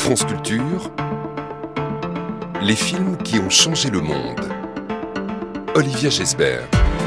France Culture, les films qui ont changé le monde. Olivia Gesbert.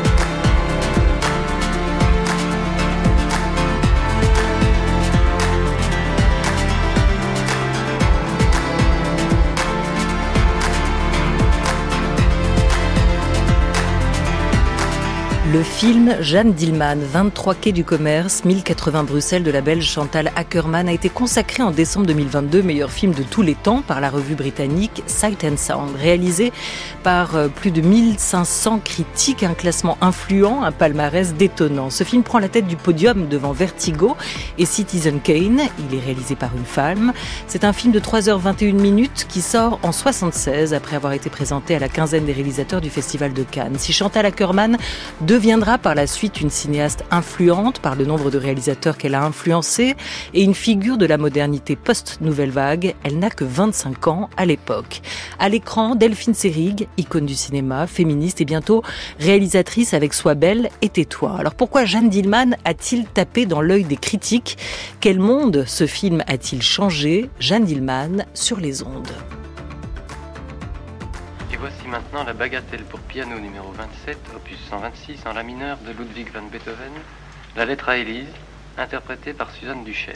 Le film Jeanne Dielman, 23 quai du commerce, 1080 Bruxelles de la Belge Chantal Akerman a été consacré en décembre 2022 meilleur film de tous les temps par la revue britannique Sight and Sound. Réalisé par plus de 1500 critiques, un classement influent, un palmarès détonnant. Ce film prend la tête du podium devant Vertigo et Citizen Kane. Il est réalisé par une femme. C'est un film de 3h21 qui sort en 1976 après avoir été présenté à la quinzaine des réalisateurs du Festival de Cannes. Si Chantal Akerman deviendra par la suite une cinéaste influente par le nombre de réalisateurs qu'elle a influencés et une figure de la modernité post-nouvelle vague, elle n'a que 25 ans à l'époque. À l'écran, Delphine Seyrig, icône du cinéma, féministe et bientôt réalisatrice avec Sois belle et tais-toi. Alors pourquoi Jeanne Dielman a-t-il tapé dans l'œil des critiques ? Quel monde ce film a-t-il changé ? Jeanne Dielman sur les ondes. Et voici maintenant la bagatelle pour piano numéro 27, opus 126 en la mineur de Ludwig van Beethoven, la lettre à Élise, interprétée par Suzanne Duchesne.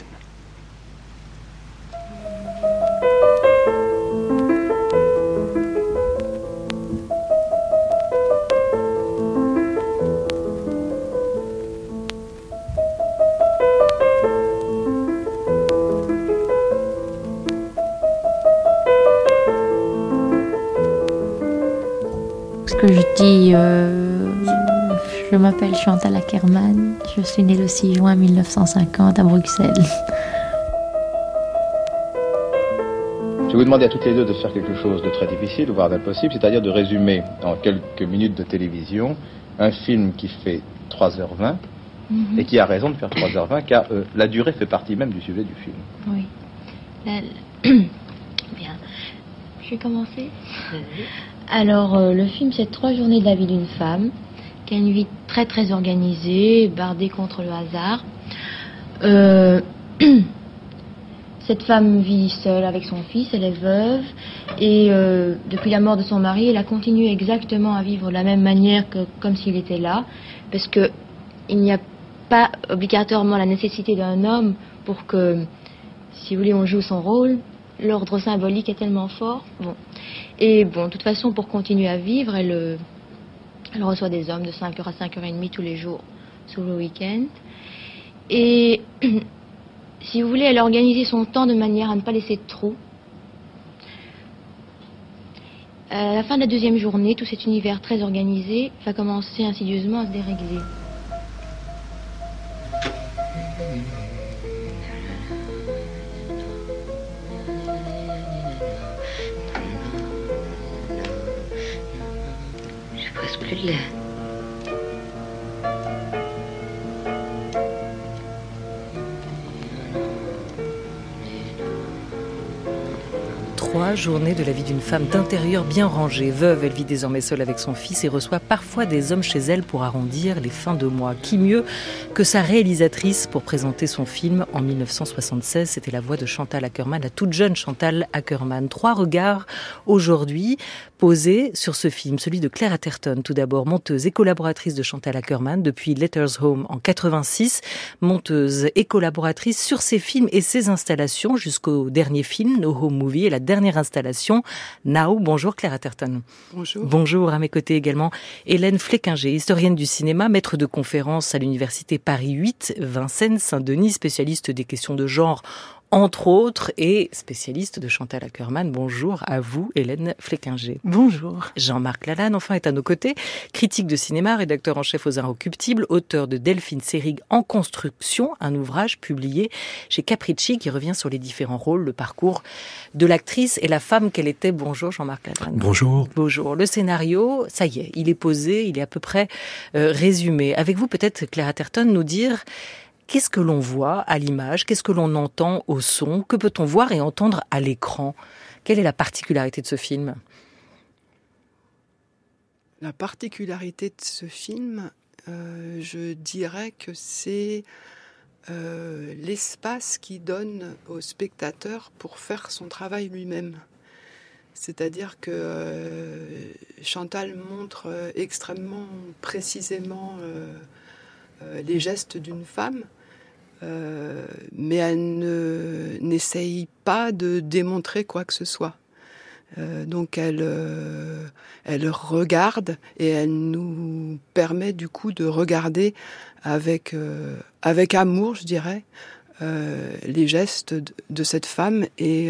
Que je dis, je m'appelle Chantal Akerman, je suis née le 6 juin 1950 à Bruxelles. Je vais vous demander à toutes les deux de faire quelque chose de très difficile, voire d'impossible, c'est-à-dire de résumer en quelques minutes de télévision un film qui fait 3h20 et qui a raison de faire 3h20 car la durée fait partie même du sujet du film. Oui. Bien. Je vais commencer. Alors, le film, c'est 3 journées de la vie d'une femme qui a une vie très très organisée, bardée contre le hasard. Cette femme vit seule avec son fils, elle est veuve, et depuis la mort de son mari, elle a continué exactement à vivre de la même manière que comme s'il était là, parce que il n'y a pas obligatoirement la nécessité d'un homme pour que, si vous voulez, on joue son rôle. L'ordre symbolique est tellement fort. Et de toute façon, pour continuer à vivre, elle reçoit des hommes de 5h à 5h30 tous les jours, sous le week-end. Et si vous voulez, elle a organisé son temps de manière à ne pas laisser de trou. À la fin de la deuxième journée, tout cet univers très organisé va commencer insidieusement à se dérégler. Plus de l'air. 3 journées de la vie d'une femme d'intérieur bien rangée. Veuve, elle vit désormais seule avec son fils et reçoit parfois des hommes chez elle pour arrondir les fins de mois. Qui mieux que sa réalisatrice pour présenter son film en 1976 ? C'était la voix de Chantal Akerman, la toute jeune Chantal Akerman. 3 regards aujourd'hui posés sur ce film. Celui de Claire Atherton, tout d'abord, monteuse et collaboratrice de Chantal Akerman depuis Letters Home en 86, monteuse et collaboratrice sur ses films et ses installations jusqu'au dernier film, No Home Movie, et la dernière installation, Now. Bonjour Claire Atherton. Bonjour. Bonjour, à mes côtés également Hélène Fleckinger, historienne du cinéma, maître de conférences à l'université Paris 8, Vincennes-Saint-Denis, spécialiste des questions de genre entre autres, et spécialiste de Chantal Akerman. Bonjour à vous, Hélène Fleckinger. Bonjour. Jean-Marc Lalanne, enfin, est à nos côtés, critique de cinéma, rédacteur en chef aux Inrecuptibles, auteur de Delphine Seyrig en construction, un ouvrage publié chez Capricci qui revient sur les différents rôles, le parcours de l'actrice et la femme qu'elle était. Bonjour Jean-Marc Lalanne. Bonjour. Bonjour. Le scénario, ça y est, il est posé, il est à peu près résumé. Avec vous, peut-être, Claire Atherton, nous dire qu'est-ce que l'on voit à l'image, qu'est-ce que l'on entend au son, que peut-on voir et entendre à l'écran ? Quelle est la particularité de ce film ? La particularité de ce film, je dirais que c'est l'espace qu'il donne au spectateur pour faire son travail lui-même. C'est-à-dire que Chantal montre extrêmement précisément les gestes d'une femme, mais elle n'essaye pas de démontrer quoi que ce soit. Donc elle regarde et elle nous permet du coup de regarder avec amour, je dirais, les gestes de cette femme et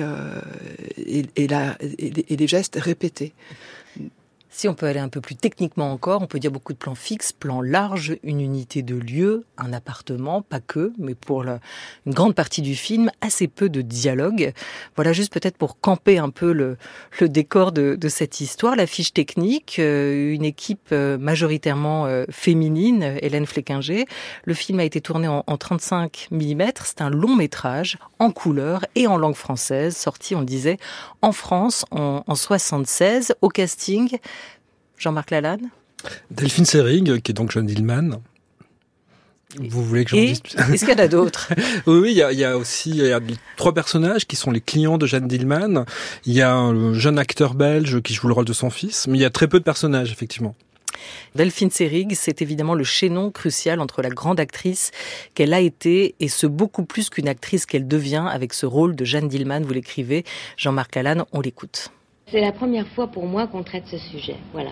les gestes répétés. Si on peut aller un peu plus techniquement encore, on peut dire beaucoup de plans fixes, plans larges, une unité de lieu, un appartement, pas que, mais pour une grande partie du film, assez peu de dialogue. Voilà, juste peut-être pour camper un peu le décor de cette histoire, la fiche technique, une équipe majoritairement féminine, Hélène Fleckinger. Le film a été tourné en 35 mm, c'est un long métrage en couleur et en langue française, sorti, on le disait, en France en 76, au casting. Jean-Marc Lalanne. Delphine Seyrig, qui est donc Jeanne Dillman. Vous voulez que j'en dise plus ? Est-ce qu'il y en a d'autres ? Oui, il y a aussi 3 personnages qui sont les clients de Jeanne Dillman. Il y a un jeune acteur belge qui joue le rôle de son fils, mais il y a très peu de personnages, effectivement. Delphine Seyrig, c'est évidemment le chaînon crucial entre la grande actrice qu'elle a été et ce beaucoup plus qu'une actrice qu'elle devient avec ce rôle de Jeanne Dillman. Vous l'écrivez, Jean-Marc Lalanne, on l'écoute. C'est la première fois pour moi qu'on traite ce sujet. Voilà.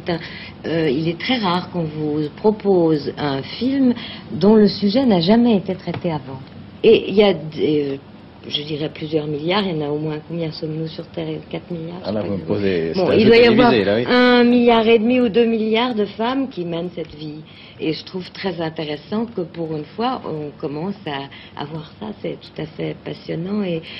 Il est très rare qu'on vous propose un film dont le sujet n'a jamais été traité avant. Et il y a, je dirais, plusieurs milliards. Il y en a au moins, combien sommes-nous sur Terre ? 4 milliards. Ah là, vous me posez... Bon, il doit y avoir 1,5 milliard ou 2 milliards de femmes qui mènent cette vie. Et je trouve très intéressant que pour une fois, on commence à voir ça. C'est tout à fait passionnant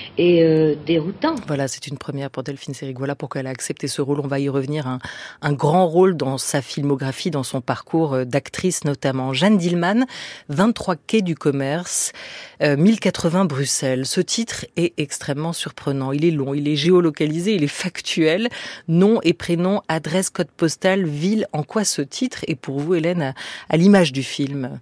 et déroutant. Voilà, c'est une première pour Delphine Seyrig. Voilà pourquoi elle a accepté ce rôle. On va y revenir. Un grand rôle dans sa filmographie, dans son parcours d'actrice notamment. Jeanne Dillman, 23 quai du Commerce, 1080 Bruxelles. Ce titre est extrêmement surprenant. Il est long, il est géolocalisé, il est factuel. Nom et prénom, adresse, code postal, ville. En quoi ce titre est pour vous, Hélène, à l'image du film?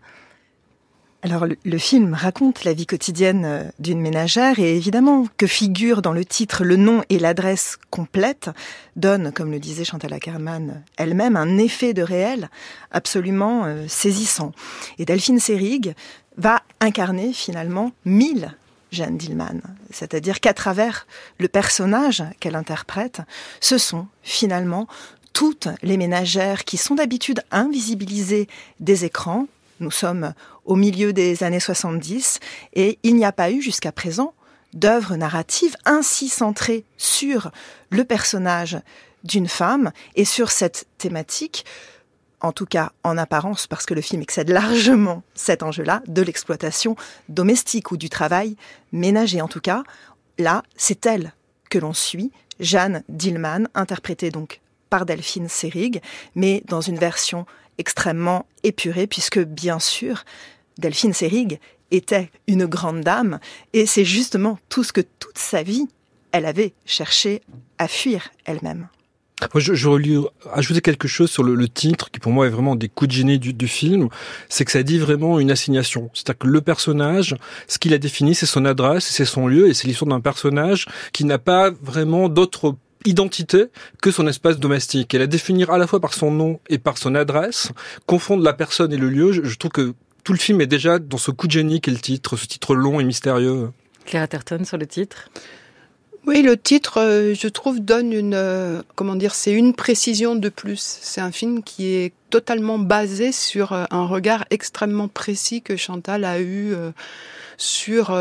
Alors le film raconte la vie quotidienne d'une ménagère et évidemment que figure dans le titre le nom et l'adresse complète donne, comme le disait Chantal Akerman elle-même, un effet de réel absolument saisissant. Et Delphine Seyrig va incarner finalement 1000 Jeanne Dillman, c'est-à-dire qu'à travers le personnage qu'elle interprète, ce sont finalement toutes les ménagères qui sont d'habitude invisibilisées des écrans. Nous sommes au milieu des années 70 et il n'y a pas eu jusqu'à présent d'œuvre narrative ainsi centrée sur le personnage d'une femme et sur cette thématique, en tout cas en apparence parce que le film excède largement cet enjeu-là, de l'exploitation domestique ou du travail ménager. En tout cas, là, c'est elle que l'on suit, Jeanne Dillman, interprétée donc par Delphine Seyrig, mais dans une version extrêmement épurée, puisque bien sûr, Delphine Seyrig était une grande dame, et c'est justement tout ce que toute sa vie, elle avait cherché à fuir elle-même. Moi, je voulais ajouter quelque chose sur le titre, qui pour moi est vraiment des coups de génie du film, c'est que ça dit vraiment une assignation. C'est-à-dire que le personnage, ce qu'il a défini, c'est son adresse, c'est son lieu, et c'est l'histoire d'un personnage qui n'a pas vraiment d'autre identité que son espace domestique. Et la définir à la fois par son nom et par son adresse, confondre la personne et le lieu, je trouve que tout le film est déjà dans ce coup de génie qu'est le titre, ce titre long et mystérieux. Claire Atherton sur le titre. Oui, le titre, je trouve, donne c'est une précision de plus. C'est un film qui est totalement basé sur un regard extrêmement précis que Chantal a eu sur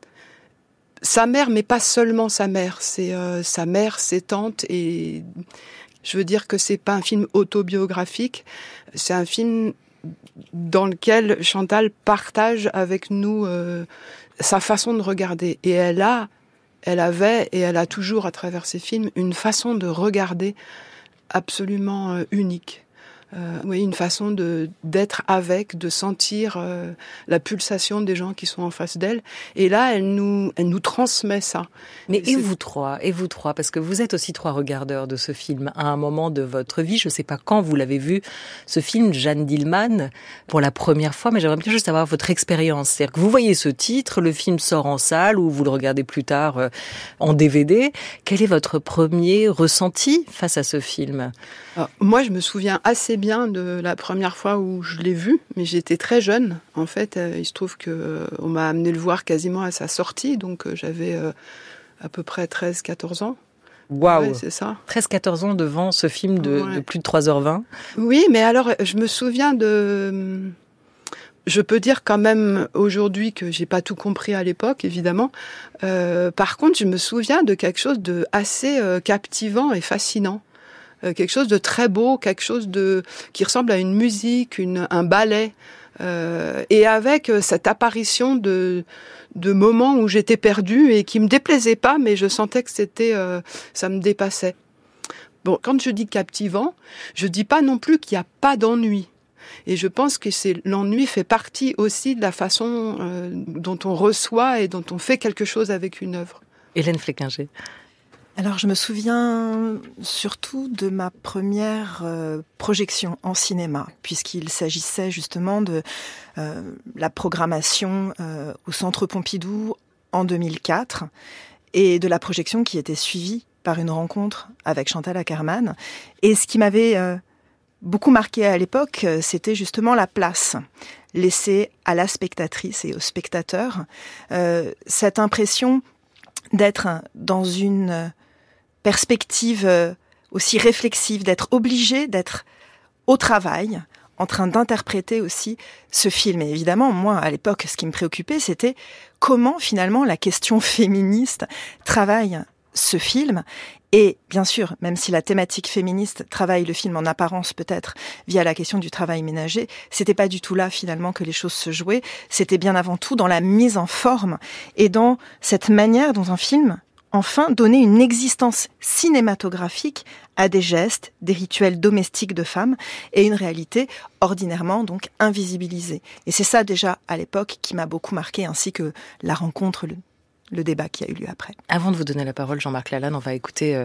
sa mère, mais pas seulement sa mère. C'est sa mère, ses tantes, et je veux dire que c'est pas un film autobiographique. C'est un film dans lequel Chantal partage avec nous sa façon de regarder. Et elle avait et elle a toujours, à travers ses films, une façon de regarder absolument unique. une façon d'être avec, de sentir la pulsation des gens qui sont en face d'elle. Et là, elle nous transmet ça. Mais et vous trois, parce que vous êtes aussi 3 regardeurs de ce film. À un moment de votre vie, je ne sais pas quand vous l'avez vu, ce film, Jeanne Dielman, pour la première fois, mais j'aimerais bien juste avoir votre expérience. C'est-à-dire que vous voyez ce titre, le film sort en salle ou vous le regardez plus tard en DVD. Quel est votre premier ressenti face à ce film ? Alors, moi, je me souviens assez bien de la première fois où je l'ai vu, mais j'étais très jeune. En fait, il se trouve qu'on m'a amené le voir quasiment à sa sortie, donc j'avais à peu près 13-14 ans. Waouh, ouais, c'est ça. 13-14 ans devant ce film de plus de 3h20. Oui, mais alors, je me souviens Je peux dire quand même aujourd'hui que j'ai pas tout compris à l'époque, évidemment. Par contre, je me souviens de quelque chose de assez captivant et fascinant. Quelque chose de très beau, quelque chose qui ressemble à une musique, un ballet. Et avec cette apparition de moments où j'étais perdue et qui me déplaisaient pas, mais je sentais que ça me dépassait. Bon, quand je dis captivant, je dis pas non plus qu'il n'y a pas d'ennui. Et je pense que l'ennui fait partie aussi de la façon dont on reçoit et dont on fait quelque chose avec une œuvre. Hélène Fleckinger. Alors, je me souviens surtout de ma première projection en cinéma, puisqu'il s'agissait justement de la programmation au Centre Pompidou en 2004 et de la projection qui était suivie par une rencontre avec Chantal Akerman. Et ce qui m'avait beaucoup marqué à l'époque, c'était justement la place laissée à la spectatrice et au spectateur. Cette impression d'être dans une perspective aussi réflexive, d'être obligé d'être au travail, en train d'interpréter aussi ce film. Et évidemment, moi, à l'époque, ce qui me préoccupait, c'était comment, finalement, la question féministe travaille ce film. Et bien sûr, même si la thématique féministe travaille le film en apparence peut-être via la question du travail ménager, c'était pas du tout là finalement que les choses se jouaient. C'était bien avant tout dans la mise en forme et dans cette manière dont un film enfin donnait une existence cinématographique à des gestes, des rituels domestiques de femmes et une réalité ordinairement donc invisibilisée. Et c'est ça déjà à l'époque qui m'a beaucoup marqué, ainsi que la rencontre, le débat qui a eu lieu après. Avant de vous donner la parole, Jean-Marc Lalanne, on va écouter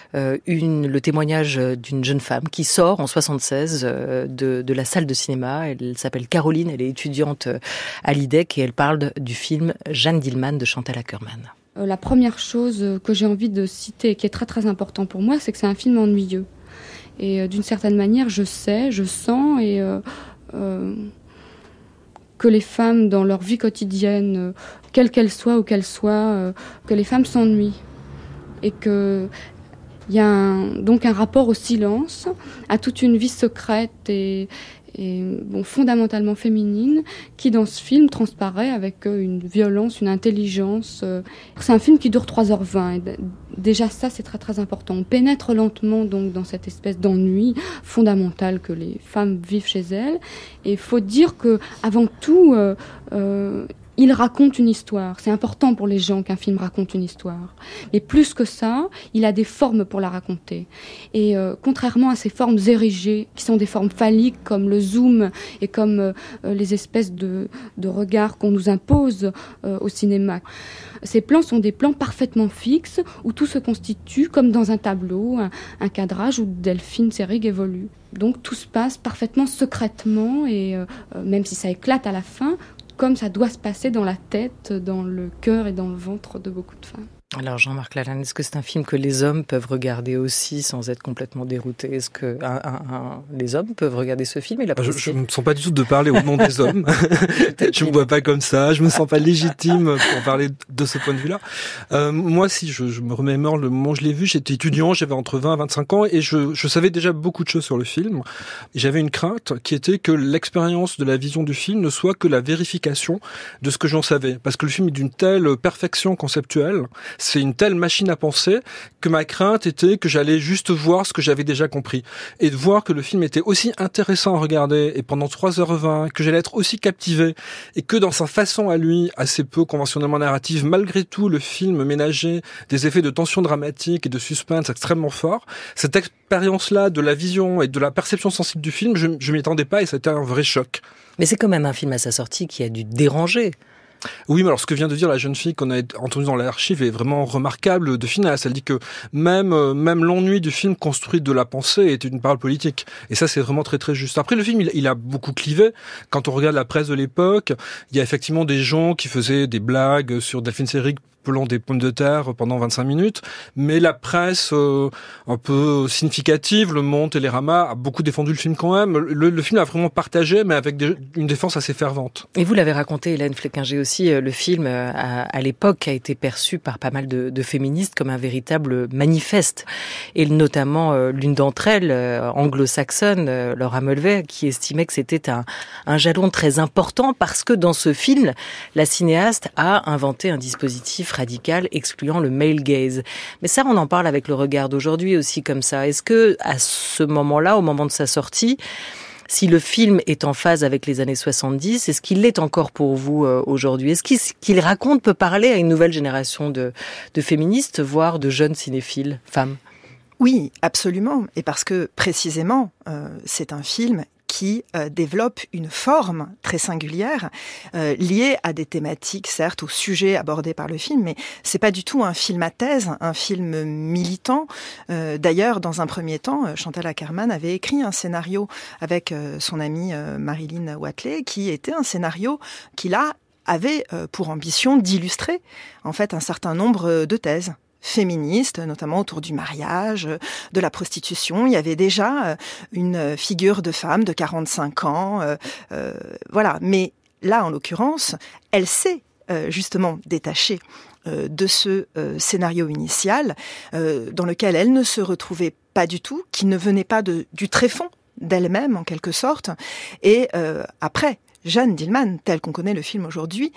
le témoignage d'une jeune femme qui sort en 1976 de la salle de cinéma. Elle s'appelle Caroline, elle est étudiante à l'IDEC et elle parle du film Jeanne Dielman de Chantal Akerman. La première chose que j'ai envie de citer et qui est très très important pour moi, c'est que c'est un film ennuyeux. Et d'une certaine manière, je sens que les femmes, dans leur vie quotidienne, quelle qu'elle soit, que les femmes s'ennuient. Et qu'il y a donc un rapport au silence, à toute une vie secrète et fondamentalement féminine, qui dans ce film transparaît avec une violence, une intelligence. C'est un film qui dure 3h20. Et déjà ça, c'est très très important. On pénètre lentement donc dans cette espèce d'ennui fondamental que les femmes vivent chez elles. Et il faut dire que avant tout, il raconte une histoire. C'est important pour les gens qu'un film raconte une histoire. Mais plus que ça, il a des formes pour la raconter. Et contrairement à ces formes érigées, qui sont des formes phalliques comme le zoom et comme les espèces de regards qu'on nous impose au cinéma, ces plans sont des plans parfaitement fixes où tout se constitue comme dans un tableau, un cadrage où Delphine Seyrig évolue. Donc tout se passe parfaitement secrètement et même si ça éclate à la fin, comme ça doit se passer dans la tête, dans le cœur et dans le ventre de beaucoup de femmes. Alors Jean-Marc Lalanne, est-ce que c'est un film que les hommes peuvent regarder aussi sans être complètement déroutés ? Est-ce que les hommes peuvent regarder ce film ? Je ne me sens pas du tout de parler au nom des hommes. Je me vois pas comme ça. Je me sens pas légitime pour parler de ce point de vue-là. Moi, si je me remémore le moment où je l'ai vu, j'étais étudiant, j'avais entre 20 et 25 ans et je savais déjà beaucoup de choses sur le film. J'avais une crainte qui était que l'expérience de la vision du film ne soit que la vérification de ce que j'en savais. Parce que le film est d'une telle perfection conceptuelle, c'est une telle machine à penser que ma crainte était que j'allais juste voir ce que j'avais déjà compris. Et de voir que le film était aussi intéressant à regarder, et pendant 3h20, que j'allais être aussi captivé, et que dans sa façon à lui, assez peu conventionnellement narrative, malgré tout, le film ménageait des effets de tension dramatique et de suspense extrêmement forts. Cette expérience-là de la vision et de la perception sensible du film, je m'y attendais pas, et c'était un vrai choc. Mais c'est quand même un film à sa sortie qui a dû déranger. Oui, mais alors ce que vient de dire la jeune fille qu'on a entendue dans l'archive est vraiment remarquable de finesse. Elle dit que même l'ennui du film construit de la pensée est une parole politique. Et ça, c'est vraiment très très juste. Après, le film, il a beaucoup clivé. Quand on regarde la presse de l'époque, il y a effectivement des gens qui faisaient des blagues sur Delphine Seyrig pelant des pommes de terre pendant 25 minutes, mais la presse un peu significative, Le Monde, Télérama, a beaucoup défendu le film quand même. Le film a vraiment partagé, mais avec une défense assez fervente. Et vous l'avez raconté, Hélène Fleckinger aussi, le film à l'époque a été perçu par pas mal de féministes comme un véritable manifeste. Et notamment l'une d'entre elles, anglo-saxonne, Laura Mulvey, qui estimait que c'était un jalon très important parce que dans ce film, la cinéaste a inventé un dispositif radical excluant le male gaze. Mais ça, on en parle avec le regard d'aujourd'hui aussi comme ça. Est-ce que à ce moment-là, au moment de sa sortie, si le film est en phase avec les années 70, est-ce qu'il l'est encore pour vous aujourd'hui? Est-ce qu'il raconte, peut parler à une nouvelle génération de féministes, voire de jeunes cinéphiles, femmes? Oui, absolument. Et parce que, précisément, c'est un film qui développe une forme très singulière liée à des thématiques, certes, aux sujets abordés par le film, mais c'est pas du tout un film à thèse, un film militant. D'ailleurs, dans un premier temps, Chantal Akerman avait écrit un scénario avec son amie Marilyn Watley, qui était un scénario qui là avait pour ambition d'illustrer en fait un certain nombre de thèses féministes, notamment autour du mariage, de la prostitution. Il y avait déjà une figure de femme de 45 ans. Voilà. Mais là, en l'occurrence, elle s'est justement détachée de ce scénario initial dans lequel elle ne se retrouvait pas du tout, qui ne venait pas du tréfonds d'elle-même, en quelque sorte. Et après, Jeanne Dielman, telle qu'on connaît le film aujourd'hui,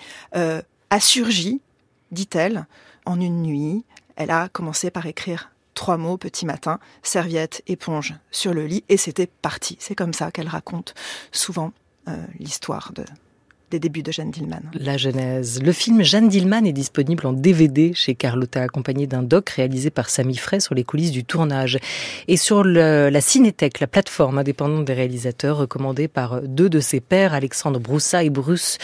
a surgi, dit-elle, en une nuit. Elle a commencé par écrire 3 mots petit matin, serviette, éponge sur le lit, et c'était parti. C'est comme ça qu'elle raconte souvent l'histoire des débuts de Jeanne Dielman. La genèse. Le film Jeanne Dielman est disponible en DVD chez Carlotta, accompagné d'un doc réalisé par Samy Frey sur les coulisses du tournage. Et sur la Cinétech, la plateforme indépendante des réalisateurs, recommandée par 2 de ses pairs, Alexandre Broussa et Bruce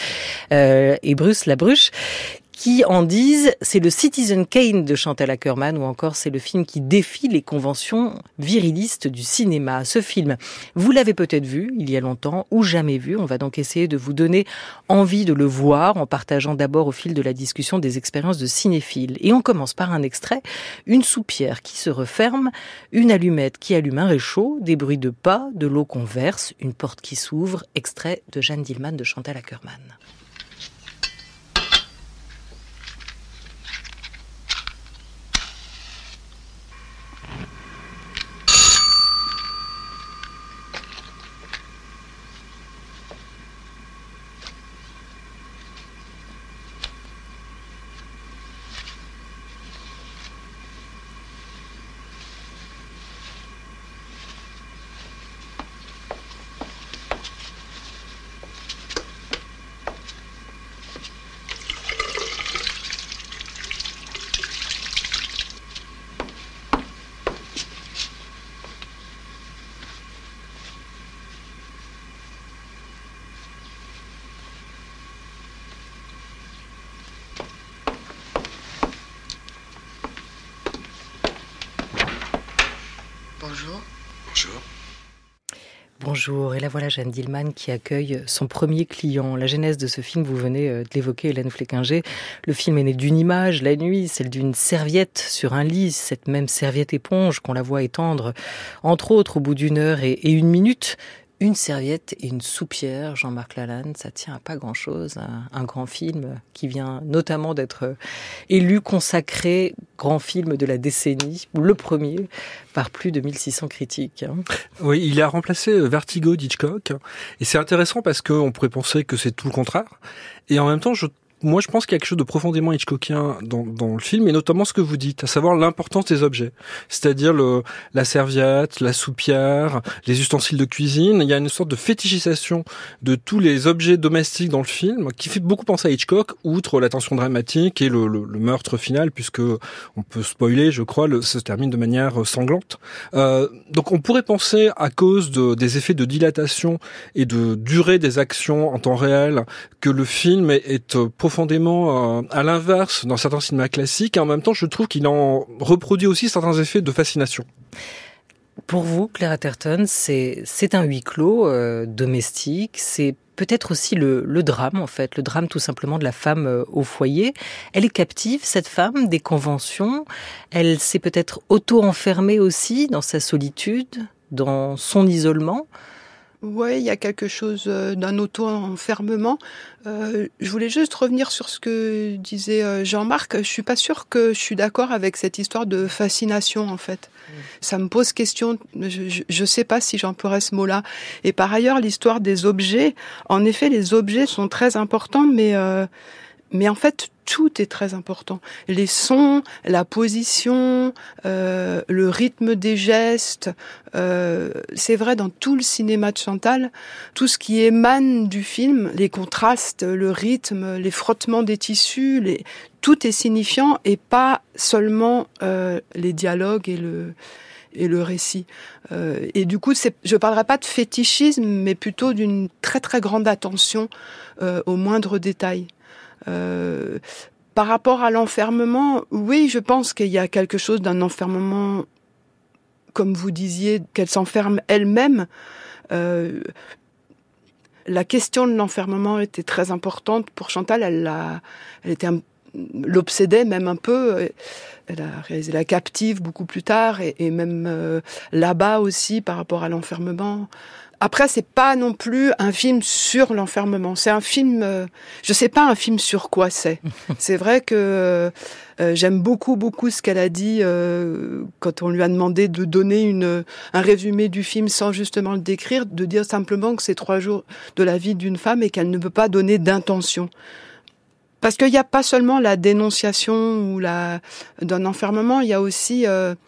Labruche, qui en disent c'est le Citizen Kane de Chantal Akerman, ou encore c'est le film qui défie les conventions virilistes du cinéma. Ce film, vous l'avez peut-être vu il y a longtemps ou jamais vu. On va donc essayer de vous donner envie de le voir en partageant d'abord au fil de la discussion des expériences de cinéphiles. Et on commence par un extrait, une soupière qui se referme, une allumette qui allume un réchaud, des bruits de pas, de l'eau qu'on verse, une porte qui s'ouvre, extrait de Jeanne Dielman de Chantal Akerman. Bonjour. Bonjour. Bonjour, et la voilà Jeanne Dielman qui accueille son premier client. La genèse de ce film, vous venez de l'évoquer, Hélène Fleckinger. Le film est né d'une image, la nuit, celle d'une serviette sur un lit, cette même serviette éponge qu'on la voit étendre, entre autres, au bout d'1 heure et 1 minute. Une serviette et une soupière, Jean-Marc Lalanne, ça tient à pas grand-chose. Un grand film qui vient notamment d'être élu, consacré, grand film de la décennie, le premier, par plus de 1600 critiques. Oui, il a remplacé Vertigo d'Hitchcock. Et c'est intéressant parce qu'on pourrait penser que c'est tout le contraire. Et en même temps, je moi, je pense qu'il y a quelque chose de profondément Hitchcockien dans le film, et notamment ce que vous dites, à savoir l'importance des objets. C'est-à-dire la serviette, la soupière, les ustensiles de cuisine. Il y a une sorte de fétichisation de tous les objets domestiques dans le film, qui fait beaucoup penser à Hitchcock, outre la tension dramatique et le meurtre final, puisque on peut spoiler, je crois, se termine de manière sanglante. Donc on pourrait penser, à cause des effets de dilatation et de durée des actions en temps réel, que le film est profondément à l'inverse dans certains cinémas classiques, et en même temps je trouve qu'il en reproduit aussi certains effets de fascination. Pour vous, Claire Atherton, c'est un huis clos domestique, c'est peut-être aussi le drame, en fait, le drame tout simplement de la femme au foyer. Elle est captive, cette femme, des conventions, elle s'est peut-être auto-enfermée aussi dans sa solitude, dans son isolement. Oui, il y a quelque chose d'un auto-enfermement. Je voulais juste revenir sur ce que disait Jean-Marc. Je suis pas sûre que je suis d'accord avec cette histoire de fascination, en fait. Ça me pose question. Je sais pas si j'emploierais ce mot-là. Et par ailleurs, l'histoire des objets. En effet, les objets sont très importants, mais en fait, tout est très important. Les sons, la position, le rythme des gestes. C'est vrai dans tout le cinéma de Chantal, tout ce qui émane du film, les contrastes, le rythme, les frottements des tissus, tout est signifiant et pas seulement les dialogues et le récit. Et du coup, je parlerai pas de fétichisme, mais plutôt d'une très très grande attention aux moindres détails. Par rapport à l'enfermement, oui, je pense qu'il y a quelque chose d'un enfermement, comme vous disiez, qu'elle s'enferme elle-même. La question de l'enfermement était très importante pour Chantal. Elle l'obsédait même un peu. Elle a réalisé La Captive beaucoup plus tard et même là-bas aussi par rapport à l'enfermement. Après, c'est pas non plus un film sur l'enfermement. C'est un film, je sais pas un film sur quoi c'est. C'est vrai que j'aime beaucoup ce qu'elle a dit quand on lui a demandé de donner un résumé du film sans justement le décrire, de dire simplement que c'est 3 jours de la vie d'une femme et qu'elle ne peut pas donner d'intention. Parce qu'il n'y a pas seulement la dénonciation ou d'un enfermement, il y a aussi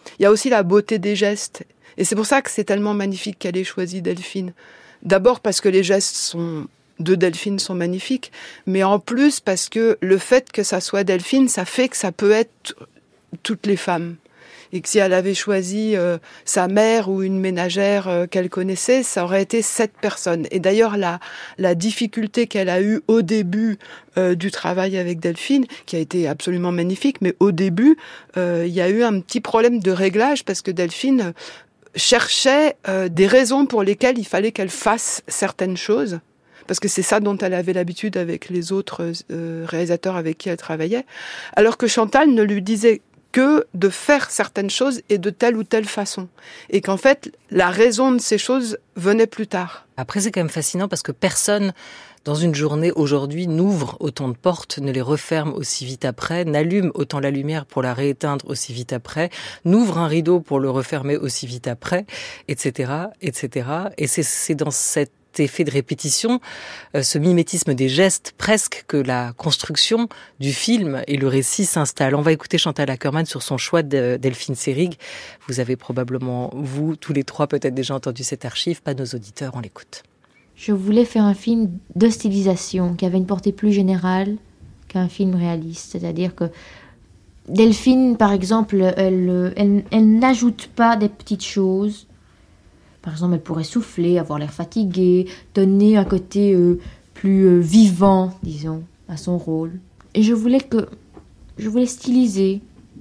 la beauté des gestes. Et c'est pour ça que c'est tellement magnifique qu'elle ait choisi Delphine. D'abord parce que les gestes de Delphine sont magnifiques, mais en plus parce que le fait que ça soit Delphine, ça fait que ça peut être toutes les femmes. Et que si elle avait choisi sa mère ou une ménagère qu'elle connaissait, ça aurait été cette personne. Et d'ailleurs, la difficulté qu'elle a eue au début du travail avec Delphine, qui a été absolument magnifique, mais au début, il y a eu un petit problème de réglage parce que Delphine cherchait des raisons pour lesquelles il fallait qu'elle fasse certaines choses, parce que c'est ça dont elle avait l'habitude avec les autres réalisateurs avec qui elle travaillait, alors que Chantal ne lui disait que de faire certaines choses et de telle ou telle façon. Et qu'en fait, la raison de ces choses venait plus tard. Après, c'est quand même fascinant parce que personne, dans une journée aujourd'hui, n'ouvre autant de portes, ne les referme aussi vite après, n'allume autant la lumière pour la rééteindre aussi vite après, n'ouvre un rideau pour le refermer aussi vite après, etc., etc. Et c'est dans cet effet de répétition, ce mimétisme des gestes, presque que la construction du film et le récit s'installent. On va écouter Chantal Akerman sur son choix de Delphine Seyrig. Vous avez probablement, vous, tous les trois, peut-être déjà entendu cette archive, pas nos auditeurs, on l'écoute. Je voulais faire un film de stylisation qui avait une portée plus générale qu'un film réaliste. C'est-à-dire que Delphine, par exemple, elle n'ajoute pas des petites choses. Par exemple, elle pourrait souffler, avoir l'air fatiguée, donner un côté plus vivant, disons, à son rôle. Et je voulais styliser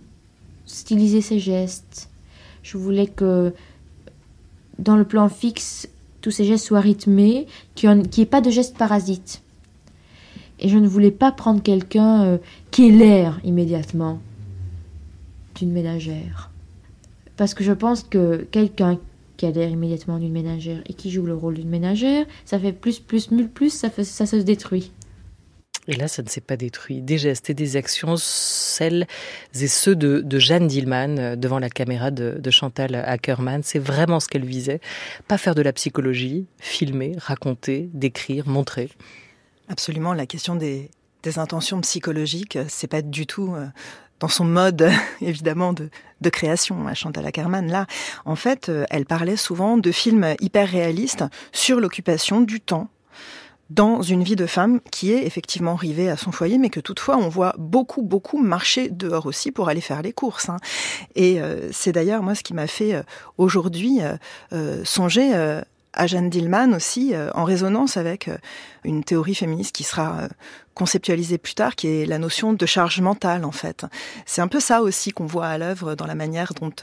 ses gestes. Je voulais que, dans le plan fixe, tous ces gestes soient rythmés, qu'il n'y ait pas de gestes parasites. Et je ne voulais pas prendre quelqu'un qui ait l'air immédiatement d'une ménagère. Parce que je pense que quelqu'un qui a l'air immédiatement d'une ménagère et qui joue le rôle d'une ménagère, ça fait plus, ça se détruit. Et là, ça ne s'est pas détruit. Des gestes et des actions, celles et ceux de Jeanne Dielman devant la caméra de Chantal Akerman, c'est vraiment ce qu'elle visait. Pas faire de la psychologie, filmer, raconter, décrire, montrer. Absolument, la question des des intentions psychologiques. C'est pas du tout dans son mode, évidemment, de création, à Chantal Akerman. Là, en fait, elle parlait souvent de films hyper réalistes sur l'occupation du temps dans une vie de femme qui est effectivement rivée à son foyer, mais que toutefois on voit beaucoup marcher dehors aussi pour aller faire les courses. Et c'est d'ailleurs moi ce qui m'a fait aujourd'hui songer à Jeanne Dielman aussi, en résonance avec une théorie féministe qui sera conceptualisée plus tard, qui est la notion de charge mentale, en fait. C'est un peu ça aussi qu'on voit à l'œuvre dans la manière dont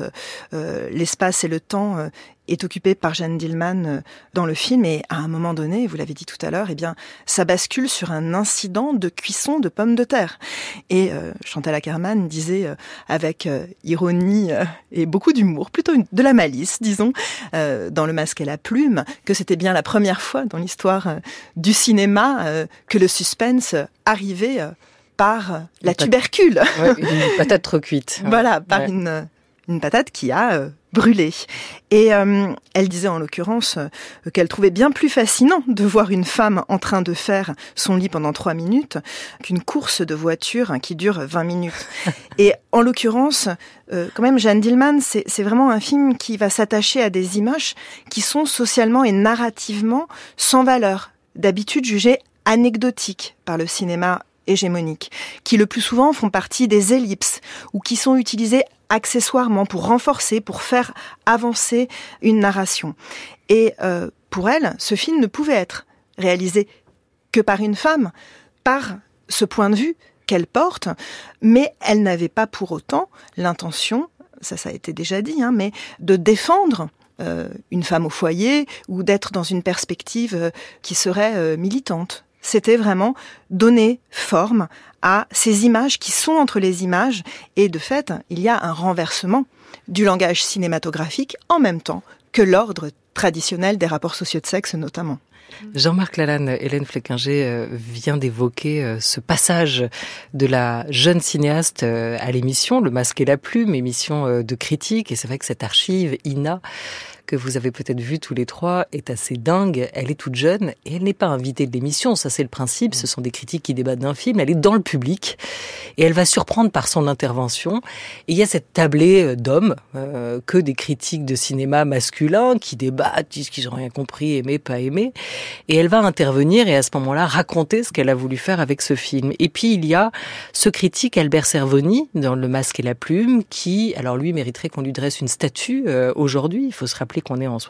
l'espace et le temps est occupé par Jeanne Dielman dans le film. Et à un moment donné, vous l'avez dit tout à l'heure, eh bien, ça bascule sur un incident de cuisson de pommes de terre. Et Chantal Akerman disait avec ironie et beaucoup d'humour, plutôt de la malice, disons, dans Le Masque et la Plume, que c'était bien la première fois dans l'histoire du cinéma que le suspense arrivait par la tubercule. Ouais, une patate trop cuite. Voilà, par une patate qui a brûlé. Et elle disait en l'occurrence qu'elle trouvait bien plus fascinant de voir une femme en train de faire son lit pendant 3 minutes qu'une course de voiture qui dure 20 minutes. Et en l'occurrence, quand même, Jeanne Dielman, c'est vraiment un film qui va s'attacher à des images qui sont socialement et narrativement sans valeur, d'habitude jugées anecdotiques par le cinéma hégémonique, qui le plus souvent font partie des ellipses ou qui sont utilisées accessoirement pour renforcer, pour faire avancer une narration. Et pour elle, ce film ne pouvait être réalisé que par une femme, par ce point de vue qu'elle porte, mais elle n'avait pas pour autant l'intention, ça a été déjà dit, mais de défendre une femme au foyer ou d'être dans une perspective qui serait militante. C'était vraiment donner forme à ces images qui sont entre les images. Et de fait, il y a un renversement du langage cinématographique en même temps que l'ordre traditionnel des rapports sociaux de sexe notamment. Jean-Marc Lalanne, Hélène Fleckinger vient d'évoquer ce passage de la jeune cinéaste à l'émission Le Masque et la Plume, émission de critique. Et c'est vrai que cette archive, Ina, que vous avez peut-être vu tous les trois, est assez dingue. Elle est toute jeune et elle n'est pas invitée de l'émission. Ça, c'est le principe. Ce sont des critiques qui débattent d'un film. Elle est dans le public et elle va surprendre par son intervention. Et il y a cette tablée d'hommes, que des critiques de cinéma masculin qui débattent, disent qu'ils n'ont rien compris, aimé, pas aimé. Et elle va intervenir et à ce moment-là raconter ce qu'elle a voulu faire avec ce film. Et puis il y a ce critique Albert Servoni dans Le Masque et la Plume qui, alors lui, mériterait qu'on lui dresse une statue aujourd'hui. Il faut se rappeler qu'on est en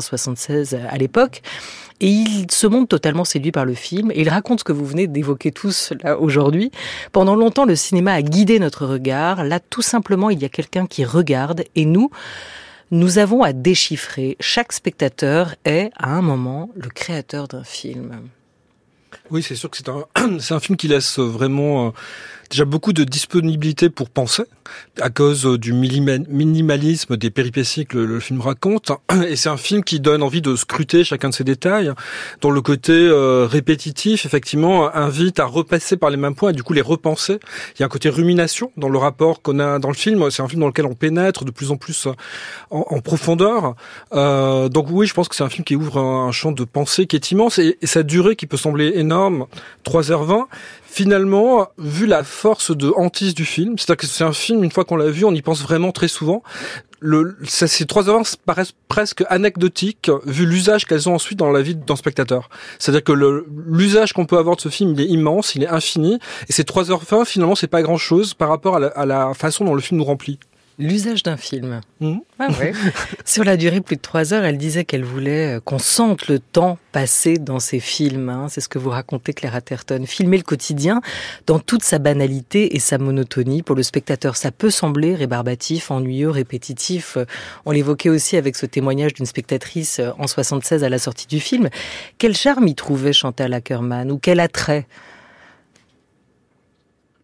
75-76 à l'époque. Et il se montre totalement séduit par le film. Et il raconte ce que vous venez d'évoquer tous là aujourd'hui. Pendant longtemps, le cinéma a guidé notre regard. Là, tout simplement, il y a quelqu'un qui regarde. Et nous avons à déchiffrer. Chaque spectateur est, à un moment, le créateur d'un film. Oui, c'est sûr que c'est un film qui laisse vraiment déjà beaucoup de disponibilité pour penser, à cause du minimalisme des péripéties que le film raconte. Et c'est un film qui donne envie de scruter chacun de ces détails, dont le côté répétitif, effectivement, invite à repasser par les mêmes points et du coup les repenser. Il y a un côté rumination dans le rapport qu'on a dans le film. C'est un film dans lequel on pénètre de plus en plus en profondeur. Donc oui, je pense que c'est un film qui ouvre un champ de pensée qui est immense et sa durée qui peut sembler énorme, 3h20. Finalement, vu la force de hantise du film, c'est-à-dire que c'est un film, une fois qu'on l'a vu, on y pense vraiment très souvent. Ces 3h20 paraissent presque anecdotiques, vu l'usage qu'elles ont ensuite dans la vie d'un spectateur. C'est-à-dire que l'usage qu'on peut avoir de ce film, il est immense, il est infini, et ces 3h20, finalement, c'est pas grand-chose par rapport à la façon dont le film nous remplit. L'usage d'un film. Ah ouais. Sur la durée plus de 3 heures, elle disait qu'elle voulait qu'on sente le temps passer dans ses films. C'est ce que vous racontez, Claire Atherton. Filmer le quotidien dans toute sa banalité et sa monotonie. Pour le spectateur, ça peut sembler rébarbatif, ennuyeux, répétitif. On l'évoquait aussi avec ce témoignage d'une spectatrice en 76 à la sortie du film. Quel charme y trouvait Chantal Akerman ou quel attrait ?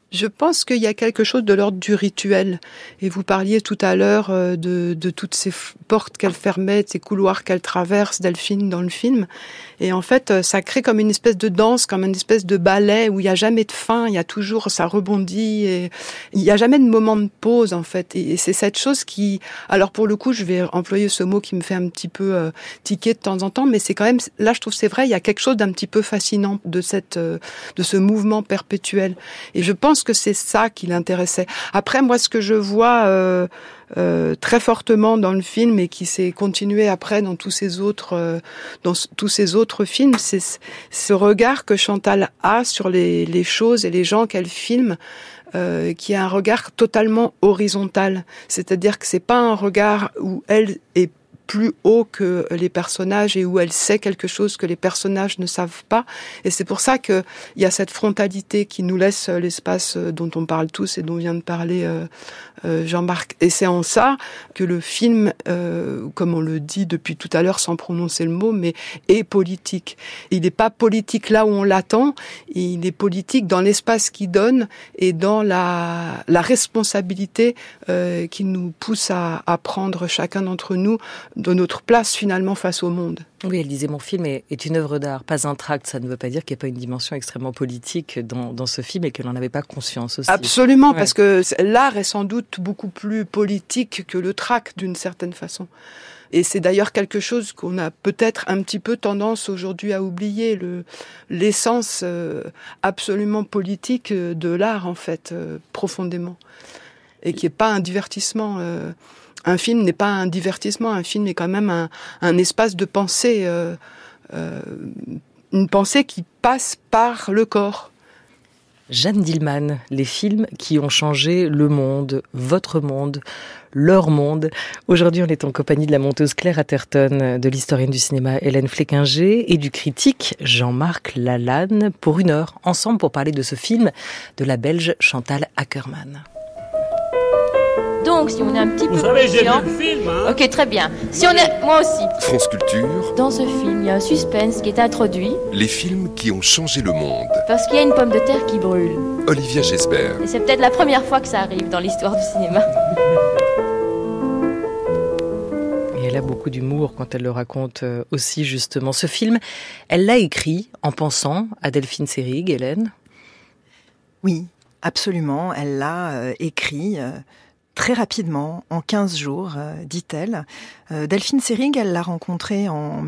Je pense qu'il y a quelque chose de l'ordre du rituel. Et vous parliez tout à l'heure de toutes ces portes qu'elle fermait, ces couloirs qu'elle traverse, Delphine, dans le film. Et en fait, ça crée comme une espèce de danse, comme une espèce de ballet où il n'y a jamais de fin, il y a toujours, ça rebondit. Et il n'y a jamais de moment de pause, en fait. Et c'est cette chose qui... Alors pour le coup, je vais employer ce mot qui me fait un petit peu tiquer de temps en temps, mais c'est quand même... Là, je trouve c'est vrai, il y a quelque chose d'un petit peu fascinant de ce mouvement perpétuel. Et je pense que c'est ça qui l'intéressait. Après, moi, ce que je vois très fortement dans le film et qui s'est continué après dans tous ces autres films, c'est ce regard que Chantal a sur les choses et les gens qu'elle filme, qui est un regard totalement horizontal. C'est-à-dire que c'est pas un regard où elle est plus haut que les personnages et où elle sait quelque chose que les personnages ne savent pas. Et c'est pour ça qu'il y a cette frontalité qui nous laisse l'espace dont on parle tous et dont vient de parler Jean-Marc. Et c'est en ça que le film, comme on le dit depuis tout à l'heure sans prononcer le mot, mais est politique. Il n'est pas politique là où on l'attend, il est politique dans l'espace qu'il donne et dans la responsabilité qui nous pousse à prendre chacun d'entre nous de notre place finalement face au monde. Oui, elle disait mon film est une œuvre d'art, pas un tract. Ça ne veut pas dire qu'il n'y a pas une dimension extrêmement politique dans ce film et qu'elle n'en avait pas conscience aussi. Absolument, ouais. Parce que l'art est sans doute beaucoup plus politique que le tract d'une certaine façon. Et c'est d'ailleurs quelque chose qu'on a peut-être un petit peu tendance aujourd'hui à oublier, l'essence absolument politique de l'art en fait, profondément. Et qui n'est pas un divertissement... Un film n'est pas un divertissement, un film est quand même un espace de pensée, une pensée qui passe par le corps. Jeanne Dielman, les films qui ont changé le monde, votre monde, leur monde. Aujourd'hui, on est en compagnie de la monteuse Claire Atherton, de l'historienne du cinéma Hélène Fleckinger et du critique Jean-Marc Lalanne pour 1 heure, ensemble pour parler de ce film de la Belge Chantal Akerman. Donc, si on est un petit peu savez, conscient... j'ai vu le film, hein. Ok, très bien. Si on est... Moi aussi. France Culture. Dans ce film, il y a un suspense qui est introduit. Les films qui ont changé le monde. Parce qu'il y a une pomme de terre qui brûle. Olivia Gesbert. Et c'est peut-être la première fois que ça arrive dans l'histoire du cinéma. Et elle a beaucoup d'humour quand elle le raconte aussi, justement. Ce film, elle l'a écrit en pensant à Delphine Seyrig, Hélène. Oui, absolument. Elle l'a écrit... très rapidement, en 15 jours, dit-elle. Delphine Seyrig, elle l'a rencontrée en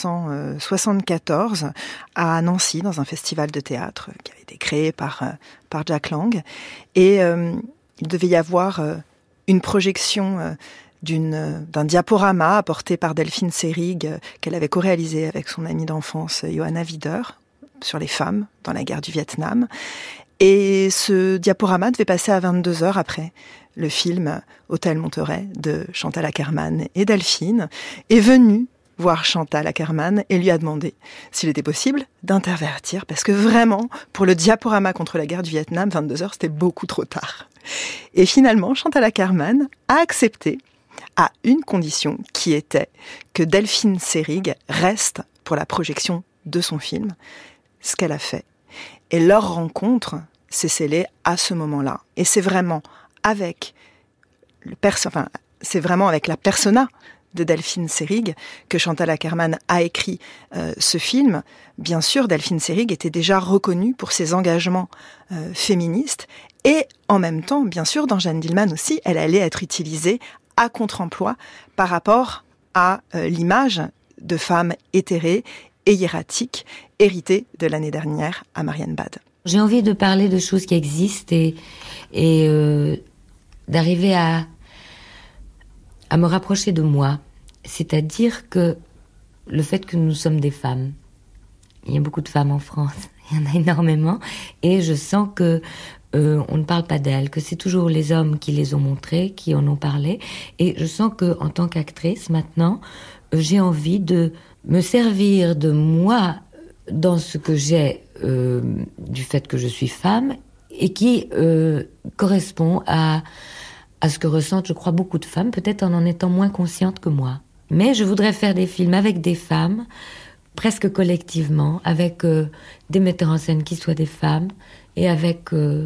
1974 à Nancy, dans un festival de théâtre qui avait été créé par Jack Lang. Et il devait y avoir une projection d'un diaporama apporté par Delphine Seyrig, qu'elle avait co-réalisé avec son amie d'enfance, Johanna Wider, sur les femmes dans la guerre du Vietnam. Et ce diaporama devait passer à 22h après le film Hôtel Monterey de Chantal Akerman. Et Delphine est venue voir Chantal Akerman et lui a demandé s'il était possible d'intervertir, parce que vraiment, pour le diaporama contre la guerre du Vietnam, 22h, c'était beaucoup trop tard. Et finalement, Chantal Akerman a accepté à une condition qui était que Delphine Seyrig reste pour la projection de son film, ce qu'elle a fait. Et leur rencontre s'est scellée à ce moment-là. Et c'est vraiment avec la persona de Delphine Seyrig que Chantal Akerman a écrit ce film. Bien sûr, Delphine Seyrig était déjà reconnue pour ses engagements féministes. Et en même temps, bien sûr, dans Jeanne Dielman aussi, elle allait être utilisée à contre-emploi par rapport à l'image de femmes éthérées et hiératiques héritées de l'année dernière à Marianne Bad. J'ai envie de parler de choses qui existent et d'arriver à me rapprocher de moi. C'est-à-dire que le fait que nous sommes des femmes, il y a beaucoup de femmes en France, il y en a énormément, et je sens que on ne parle pas d'elles, que c'est toujours les hommes qui les ont montrées, qui en ont parlé, et je sens que en tant qu'actrice maintenant, j'ai envie de me servir de moi dans ce que j'ai du fait que je suis femme et qui correspond à ce que ressentent, je crois, beaucoup de femmes, peut-être en étant moins conscientes que moi. Mais je voudrais faire des films avec des femmes, presque collectivement, avec des metteurs en scène qui soient des femmes et avec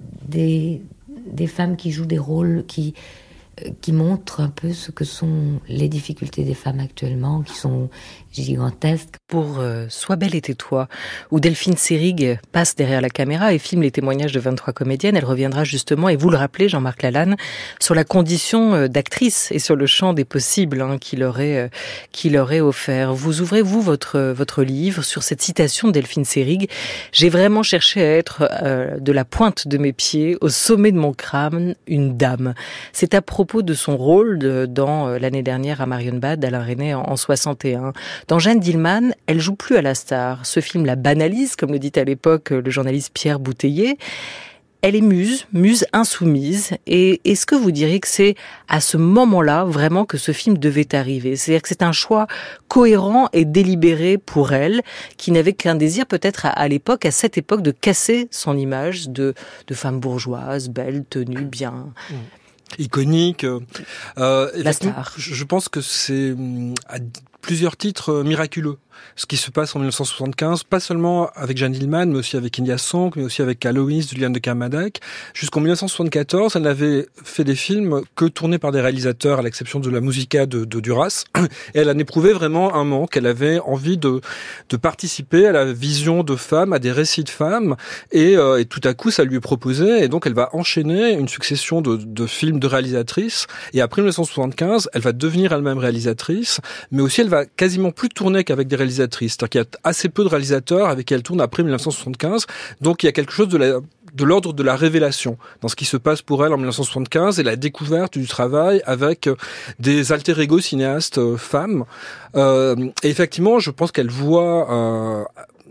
des femmes qui jouent des rôles qui montrent un peu ce que sont les difficultés des femmes actuellement, qui sont gigantesques. Pour Sois belle et tais-toi, où Delphine Seyrig passe derrière la caméra et filme les témoignages de 23 comédiennes, elle reviendra justement, et vous le rappelez, Jean-Marc Lalanne, sur la condition d'actrice et sur le champ des possibles qui leur est offert. Vous ouvrez, vous, votre livre sur cette citation de Delphine Seyrig. J'ai vraiment cherché à être de la pointe de mes pieds, au sommet de mon crâne, une dame. C'est à propos de son rôle dans l'année dernière à Marienbad d'Alain Resnais en 61. Dans Jeanne Dillman, elle joue plus à la star. Ce film la banalise, comme le dit à l'époque le journaliste Pierre Bouteiller. Elle est muse insoumise. Et est-ce que vous diriez que c'est à ce moment-là vraiment que ce film devait arriver ? C'est-à-dire que c'est un choix cohérent et délibéré pour elle, qui n'avait qu'un désir peut-être à l'époque, à cette époque, de casser son image de femme bourgeoise, belle, tenue, bien... iconique. La star. Je pense que c'est à plusieurs titres miraculeux. Ce qui se passe en 1975, pas seulement avec Jeanne Dillman, mais aussi avec India Song, mais aussi avec Aloïs de Liane de Kermadec. Jusqu'en 1974, elle n'avait fait des films que tournés par des réalisateurs, à l'exception de la Musica de Duras. Et elle en éprouvait vraiment un manque. Elle avait envie de participer à la vision de femmes, à des récits de femmes. Et tout à coup, ça lui est proposé. Et donc, elle va enchaîner une succession de films de réalisatrices. Et après 1975, elle va devenir elle-même réalisatrice. Mais aussi, elle va quasiment plus tourner qu'avec des réalisatrices. C'est-à-dire qu'il y a assez peu de réalisateurs avec qui elle tourne après 1975. Donc il y a quelque chose de l'ordre de la révélation dans ce qui se passe pour elle en 1975 et la découverte du travail avec des alter-ego cinéastes femmes. Et effectivement, je pense qu'elle voit...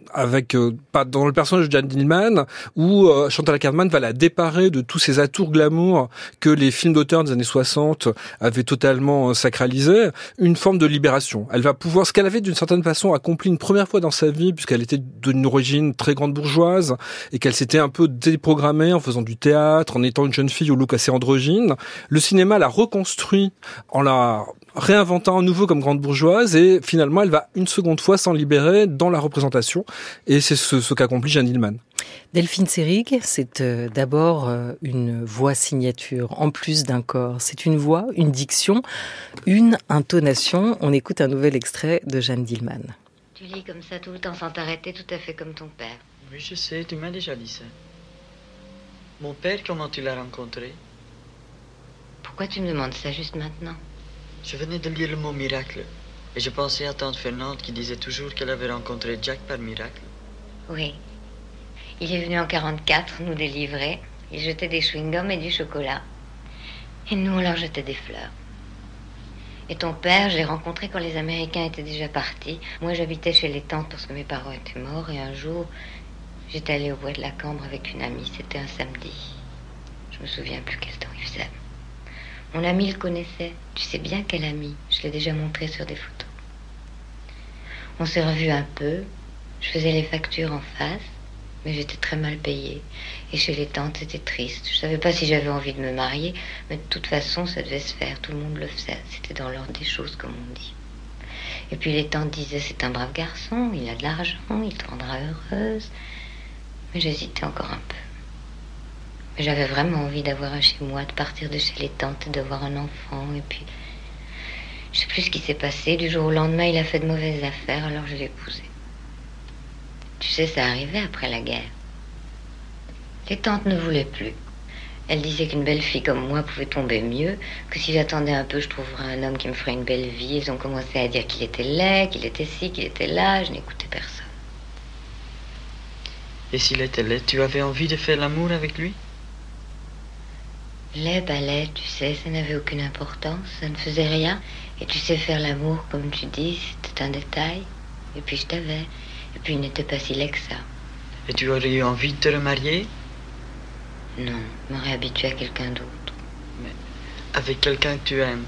dans le personnage de Jeanne Dillman où Chantal Akerman va la déparer de tous ces atours glamour que les films d'auteur des années 60 avaient totalement sacralisé, une forme de libération. Elle va pouvoir, ce qu'elle avait d'une certaine façon accompli une première fois dans sa vie, puisqu'elle était d'une origine très grande bourgeoise et qu'elle s'était un peu déprogrammée en faisant du théâtre, en étant une jeune fille au look assez androgyne. Le cinéma l'a reconstruit en la réinventant à nouveau comme grande bourgeoise et finalement elle va une seconde fois s'en libérer dans la représentation et c'est ce qu'accomplit Jeanne Dillman. Delphine Seyrig, c'est d'abord une voix signature en plus d'un corps. C'est une voix, une diction, une intonation. On écoute un nouvel extrait de Jeanne Dillman. Tu lis comme ça tout le temps sans t'arrêter, tout à fait comme ton père. Oui, je sais, tu m'as déjà dit ça. Mon père, comment tu l'as rencontré? Pourquoi tu me demandes ça juste maintenant? Je venais de lire le mot miracle. Et je pensais à tante Fernande qui disait toujours qu'elle avait rencontré Jack par miracle. Oui. Il est venu en 44 nous délivrer. Il jetait des chewing-gums et du chocolat. Et nous, on leur jetait des fleurs. Et ton père, je l'ai rencontré quand les Américains étaient déjà partis. Moi, j'habitais chez les tantes parce que mes parents étaient morts. Et un jour, j'étais allée au bois de la Cambre avec une amie. C'était un samedi. Je me souviens plus quel temps il faisait. Mon ami le connaissait. Tu sais bien quel ami. Je l'ai déjà montré sur des photos. On s'est revus un peu. Je faisais les factures en face, mais j'étais très mal payée. Et chez les tantes, c'était triste. Je savais pas si j'avais envie de me marier, mais de toute façon, ça devait se faire. Tout le monde le faisait. C'était dans l'ordre des choses, comme on dit. Et puis les tantes disaient, c'est un brave garçon, il a de l'argent, il te rendra heureuse. Mais j'hésitais encore un peu. Mais j'avais vraiment envie d'avoir un chez moi, de partir de chez les tantes, d'avoir un enfant. Et puis, je sais plus ce qui s'est passé. Du jour au lendemain, il a fait de mauvaises affaires, alors je l'ai épousé. Tu sais, ça arrivait après la guerre. Les tantes ne voulaient plus. Elles disaient qu'une belle fille comme moi pouvait tomber mieux, que si j'attendais un peu, je trouverais un homme qui me ferait une belle vie. Elles ont commencé à dire qu'il était laid, qu'il était ci, qu'il était là. Je n'écoutais personne. Et s'il était laid, tu avais envie de faire l'amour avec lui? Laid, pas laid, tu sais, ça n'avait aucune importance, ça ne faisait rien. Et tu sais, faire l'amour, comme tu dis, c'était un détail. Et puis je t'avais. Et puis il n'était pas si laid que ça. Et tu aurais eu envie de te remarier? Non, je m'aurais habitué à quelqu'un d'autre. Mais avec quelqu'un que tu aimes?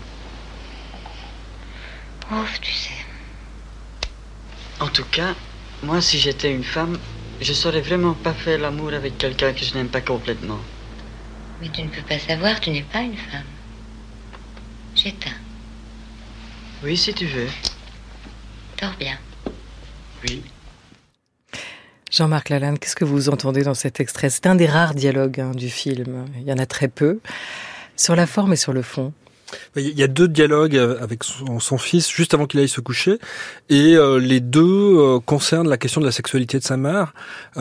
Ouf, tu sais. En tout cas, moi, si j'étais une femme, je saurais vraiment pas faire l'amour avec quelqu'un que je n'aime pas complètement. Mais tu ne peux pas savoir, tu n'es pas une femme. J'éteins. Oui, si tu veux. Dors bien. Oui. Jean-Marc Lalanne, qu'est-ce que vous entendez dans cet extrait? C'est un des rares dialogues du film. Il y en a très peu. Sur la forme et sur le fond. Il y a 2 dialogues avec son fils juste avant qu'il aille se coucher, et les 2 concernent la question de la sexualité de sa mère.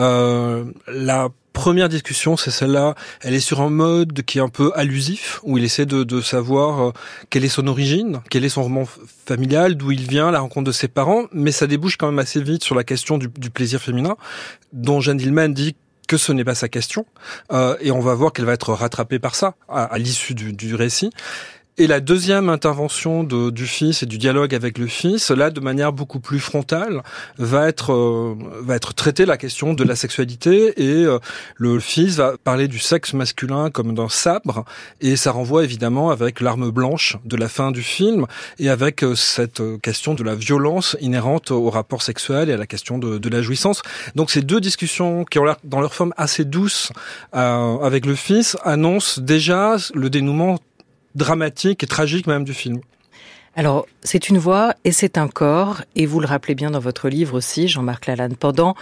La première discussion, c'est celle-là. Elle est sur un mode qui est un peu allusif, où il essaie de savoir quelle est son origine, quel est son roman familial, d'où il vient, la rencontre de ses parents, mais ça débouche quand même assez vite sur la question du plaisir féminin, dont Jeanne Dielman dit que ce n'est pas sa question, et on va voir qu'elle va être rattrapée par ça à l'issue du récit. Et la deuxième intervention du fils et du dialogue avec le fils, là, de manière beaucoup plus frontale, va être traitée la question de la sexualité, et le fils va parler du sexe masculin comme d'un sabre, et ça renvoie évidemment avec l'arme blanche de la fin du film, et avec cette question de la violence inhérente au rapport sexuel et à la question de la jouissance. Donc ces 2 discussions qui ont l'air dans leur forme assez douce avec le fils annoncent déjà le dénouement dramatique et tragique même du film. Alors, c'est une voix et c'est un corps, et vous le rappelez bien dans votre livre aussi, Jean-Marc Lalanne. Pendant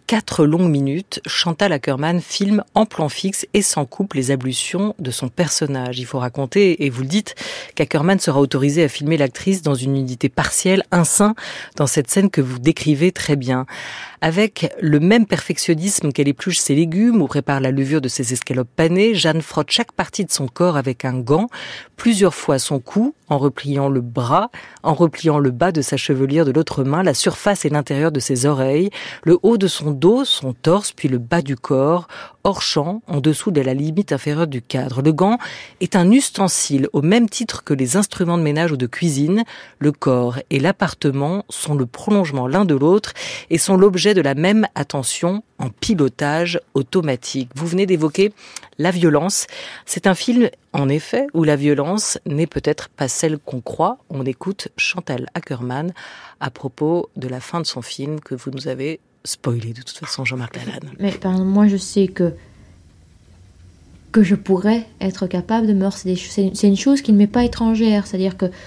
4 longues minutes, Chantal Akerman filme en plan fixe et sans coupe les ablutions de son personnage. Il faut raconter, et vous le dites, qu'Akerman sera autorisé à filmer l'actrice dans une nudité partielle, un sein, dans cette scène que vous décrivez très bien. Avec le même perfectionnisme qu'elle épluche ses légumes ou prépare la levure de ses escalopes panées, Jeanne frotte chaque partie de son corps avec un gant, plusieurs fois son cou, en repliant le bras, en repliant le bas de sa chevelure de l'autre main, la surface et l'intérieur de ses oreilles, le haut de son dos, son torse, puis le bas du corps, hors champ, en dessous de la limite inférieure du cadre. Le gant est un ustensile au même titre que les instruments de ménage ou de cuisine. Le corps et l'appartement sont le prolongement l'un de l'autre et sont l'objet de la même attention en pilotage automatique. Vous venez d'évoquer la violence. C'est un film, en effet, où la violence n'est peut-être pas celle qu'on croit. On écoute Chantal Akerman à propos de la fin de son film que vous nous avez spoilé de toute façon, Jean-Marc Lalanne. Mais par exemple, moi je sais que je pourrais être capable de meurtre. C'est une chose qui ne m'est pas étrangère. C'est-à-dire que,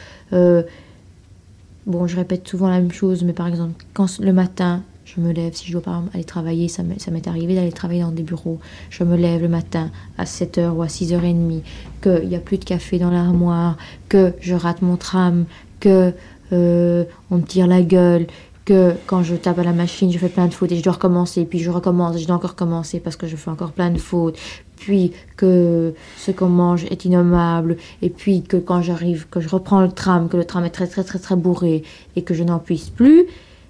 je répète souvent la même chose, mais par exemple, quand le matin, je me lève, si je dois par exemple aller travailler, ça m'est arrivé d'aller travailler dans des bureaux, je me lève le matin à 7h ou à 6h30, qu'il n'y a plus de café dans l'armoire, que je rate mon tram, que on me tire la gueule, que quand je tape à la machine, je fais plein de fautes et je dois recommencer, puis je recommence et je dois encore recommencer parce que je fais encore plein de fautes, puis que ce qu'on mange est innommable, et puis que quand j'arrive, que je reprends le tram, que le tram est très très très très bourré et que je n'en puisse plus,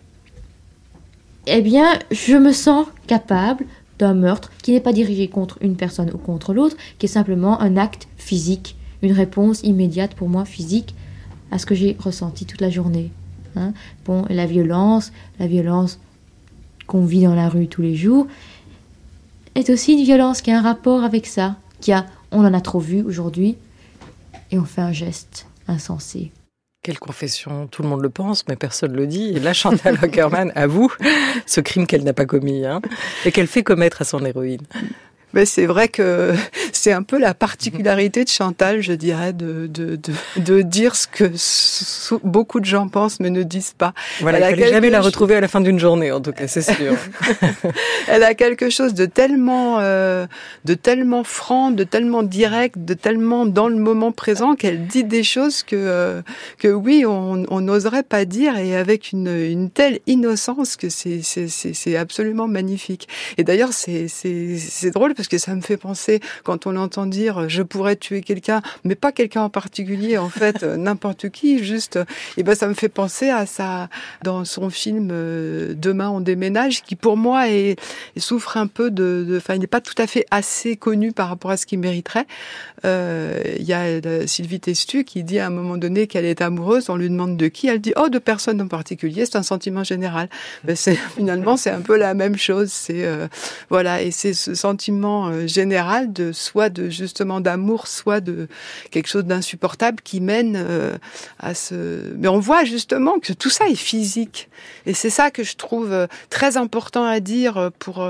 eh bien, je me sens capable d'un meurtre qui n'est pas dirigé contre une personne ou contre l'autre, qui est simplement un acte physique, une réponse immédiate pour moi physique à ce que j'ai ressenti toute la journée. Bon, la violence qu'on vit dans la rue tous les jours est aussi une violence qui a un rapport avec ça, on en a trop vu aujourd'hui et on fait un geste insensé. Quelle confession, tout le monde le pense, mais personne ne le dit. Et là, Chantal Akerman avoue ce crime qu'elle n'a pas commis, et qu'elle fait commettre à son héroïne. Mais c'est vrai que c'est un peu la particularité de Chantal, je dirais, de dire ce que beaucoup de gens pensent mais ne disent pas. Voilà, il fallait jamais la retrouver à la fin d'une journée, en tout cas, c'est sûr. Elle a quelque chose de tellement franc, de tellement direct, de tellement dans le moment présent qu'elle dit des choses que oui, on n'oserait pas dire, et avec une telle innocence que c'est absolument magnifique. Et d'ailleurs, c'est drôle parce que ça me fait penser, quand on entend dire « je pourrais tuer quelqu'un », mais pas quelqu'un en particulier, en fait, n'importe qui, juste... Et ben ça me fait penser à ça, dans son film « Demain on déménage », qui pour moi souffre un peu enfin, il n'est pas tout à fait assez connu par rapport à ce qu'il mériterait. Il y a Sylvie Testu qui dit à un moment donné qu'elle est amoureuse, on lui demande de qui, elle dit « oh, de personne en particulier, c'est un sentiment général ». Finalement, c'est un peu la même chose, voilà, et c'est ce sentiment général soit justement d'amour, soit de quelque chose d'insupportable qui mène à ce... Mais on voit justement que tout ça est physique. Et c'est ça que je trouve très important à dire pour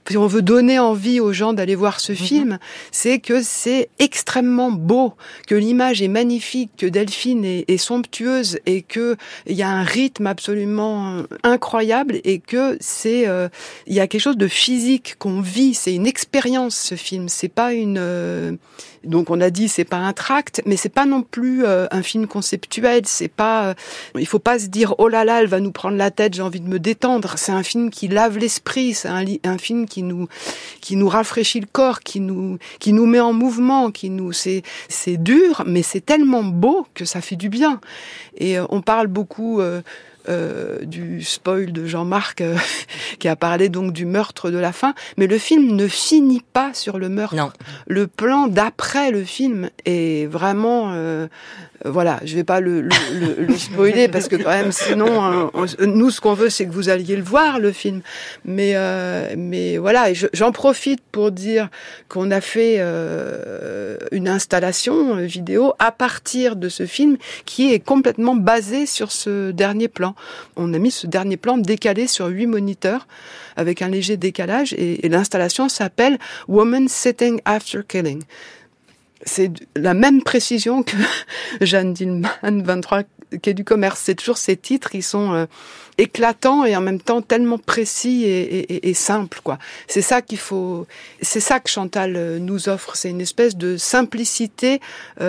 si on veut donner envie aux gens d'aller voir ce film, c'est que c'est extrêmement beau, que l'image est magnifique, que Delphine est somptueuse et que il y a un rythme absolument incroyable et que c'est il y a quelque chose de physique qu'on vit, c'est une expérience ce film, c'est pas une donc on a dit c'est pas un tract, mais c'est pas non plus un film conceptuel, c'est pas il faut pas se dire oh là là, elle va nous prendre la tête, j'ai envie de me détendre, c'est un film qui lave l'esprit, c'est un film qui nous rafraîchit le corps, qui nous met en mouvement, c'est dur mais c'est tellement beau que ça fait du bien. Et on parle beaucoup du spoil de Jean-Marc qui a parlé donc du meurtre de la fin, mais le film ne finit pas sur le meurtre. Non. Le plan d'après le film est vraiment voilà, je vais pas le spoiler parce que quand même sinon nous ce qu'on veut c'est que vous alliez le voir le film, mais voilà, et j'en profite pour dire qu'on a fait une installation vidéo à partir de ce film qui est complètement basé sur ce dernier plan. On a mis ce dernier plan décalé sur 8 moniteurs avec un léger décalage et l'installation s'appelle Woman Sitting After Killing. C'est la même précision que Jeanne Dillman, 23 quai du Commerce. C'est toujours ces titres, ils sont éclatants et en même temps tellement précis et simples, quoi. C'est ça qu'il faut, c'est ça que Chantal nous offre. C'est une espèce de simplicité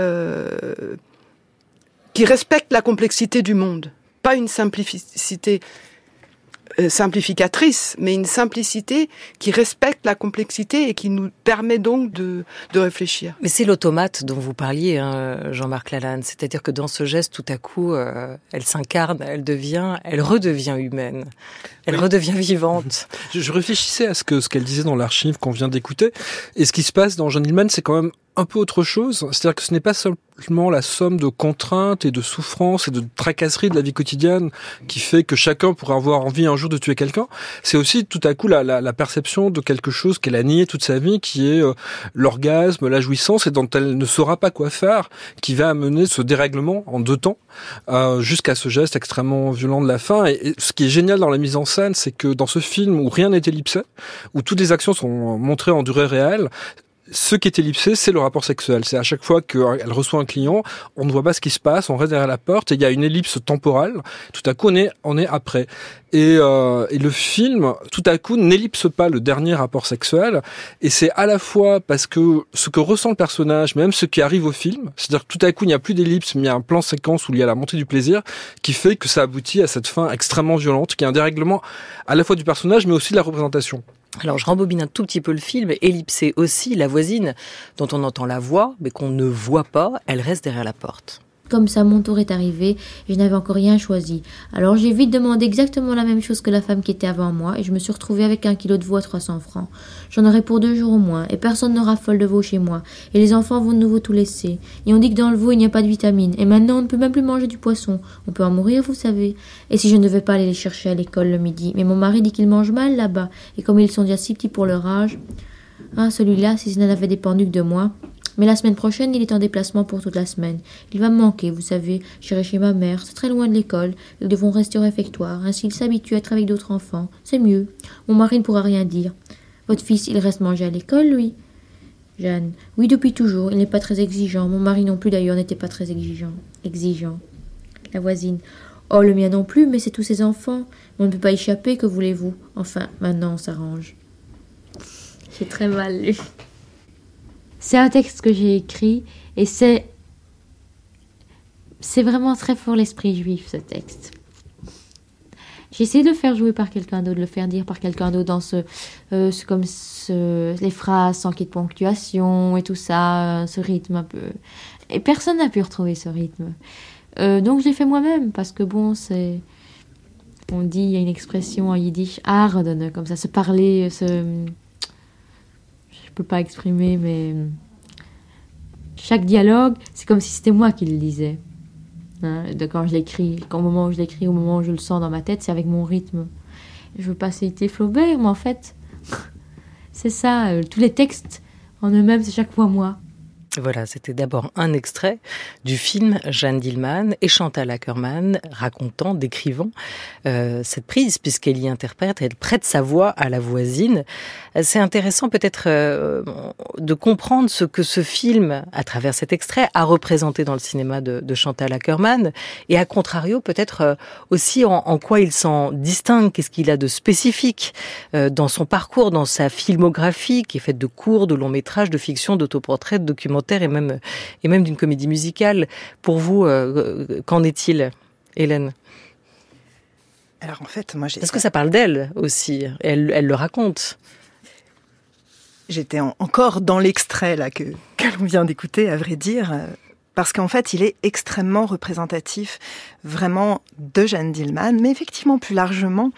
qui respecte la complexité du monde. Pas une simplicité simplificatrice, mais une simplicité qui respecte la complexité et qui nous permet donc de réfléchir. Mais c'est l'automate dont vous parliez, hein, Jean-Marc Lalanne. C'est-à-dire que dans ce geste, tout à coup, elle s'incarne, elle redevient humaine, elle redevient vivante. Je réfléchissais à ce qu'elle disait dans l'archive qu'on vient d'écouter, et ce qui se passe dans Jeanne Dillman, c'est quand même un peu autre chose. C'est-à-dire que ce n'est pas seulement la somme de contraintes et de souffrances et de tracasseries de la vie quotidienne qui fait que chacun pourrait avoir envie un jour de tuer quelqu'un. C'est aussi tout à coup la perception de quelque chose qu'elle a nié toute sa vie, qui est l'orgasme, la jouissance, et dont elle ne saura pas quoi faire, qui va amener ce dérèglement en 2 temps jusqu'à ce geste extrêmement violent de la fin. Et ce qui est génial dans la mise en scène, c'est que dans ce film où rien n'est ellipsé, où toutes les actions sont montrées en durée réelle, ce qui est ellipsé, c'est le rapport sexuel. C'est à chaque fois qu'elle reçoit un client, on ne voit pas ce qui se passe, on reste derrière la porte et il y a une ellipse temporelle. Tout à coup, on est après. Et le film, tout à coup, n'ellipse pas le dernier rapport sexuel. Et c'est à la fois parce que ce que ressent le personnage, même ce qui arrive au film, c'est-à-dire que tout à coup, il n'y a plus d'ellipse, mais il y a un plan séquence où il y a la montée du plaisir, qui fait que ça aboutit à cette fin extrêmement violente, qui est un dérèglement à la fois du personnage, mais aussi de la représentation. Alors je rembobine un tout petit peu le film. Ellipsée aussi, la voisine dont on entend la voix, mais qu'on ne voit pas, elle reste derrière la porte. Comme ça, mon tour est arrivé et je n'avais encore rien choisi. Alors j'ai vite demandé exactement la même chose que la femme qui était avant moi et je me suis retrouvée avec 1 kilo de veau à 300 francs. J'en aurai pour 2 jours au moins et personne ne raffole de veau chez moi. Et les enfants vont de nouveau tout laisser. Et on dit que dans le veau il n'y a pas de vitamines. Et maintenant on ne peut même plus manger du poisson. On peut en mourir, vous savez. Et si je ne devais pas aller les chercher à l'école le midi. Mais mon mari dit qu'ils mangent mal là-bas. Et comme ils sont déjà si petits pour leur âge... Ah, celui-là, si ça n'avait dépendu que de moi... Mais la semaine prochaine, il est en déplacement pour toute la semaine. Il va me manquer, vous savez. J'irai chez ma mère, c'est très loin de l'école. Ils devront rester au réfectoire. Ainsi, il s'habitue à être avec d'autres enfants. C'est mieux. Mon mari ne pourra rien dire. Votre fils, il reste manger à l'école, lui? Jeanne. Oui, depuis toujours. Il n'est pas très exigeant. Mon mari non plus, d'ailleurs, n'était pas très exigeant. La voisine. Oh, le mien non plus, mais c'est tous ses enfants. On ne peut pas échapper, que voulez-vous? Enfin, maintenant, on s'arrange. J'ai très mal lu. C'est un texte que j'ai écrit et c'est vraiment très fort l'esprit juif, ce texte. J'ai essayé de le faire jouer par quelqu'un d'autre, de le faire dire par quelqu'un d'autre dans les phrases sans qu'il y ait de ponctuation et tout ça, ce rythme un peu. Et personne n'a pu retrouver ce rythme. Donc je l'ai fait moi-même parce que bon, on dit, il y a une expression en yiddish, ardene, comme ça, se parler, je peux pas exprimer, mais chaque dialogue, c'est comme si c'était moi qui le disais. Hein, quand je l'écris, au moment où je l'écris, au moment où je le sens dans ma tête, c'est avec mon rythme. Je veux pas citer Flaubert, mais en fait, c'est ça. Tous les textes en eux-mêmes, c'est chaque fois moi. Voilà, c'était d'abord un extrait du film Jeanne Dielman et Chantal Akerman racontant, décrivant cette prise, puisqu'elle y interprète, elle prête sa voix à la voisine. C'est intéressant peut-être de comprendre ce que ce film, à travers cet extrait, a représenté dans le cinéma de Chantal Akerman, et à contrario peut-être aussi en quoi il s'en distingue, qu'est-ce qu'il a de spécifique dans son parcours, dans sa filmographie, qui est faite de courts, de longs métrages, de fiction, d'autoportraits, de documentaires, et même d'une comédie musicale. Pour vous, qu'en est-il, Hélène ? Alors en fait, moi Parce que ça parle d'elle aussi, elle le raconte. J'étais encore dans l'extrait là que l'on vient d'écouter, à vrai dire, parce qu'en fait, il est extrêmement représentatif, vraiment, de Jeanne Dielman, mais effectivement plus largement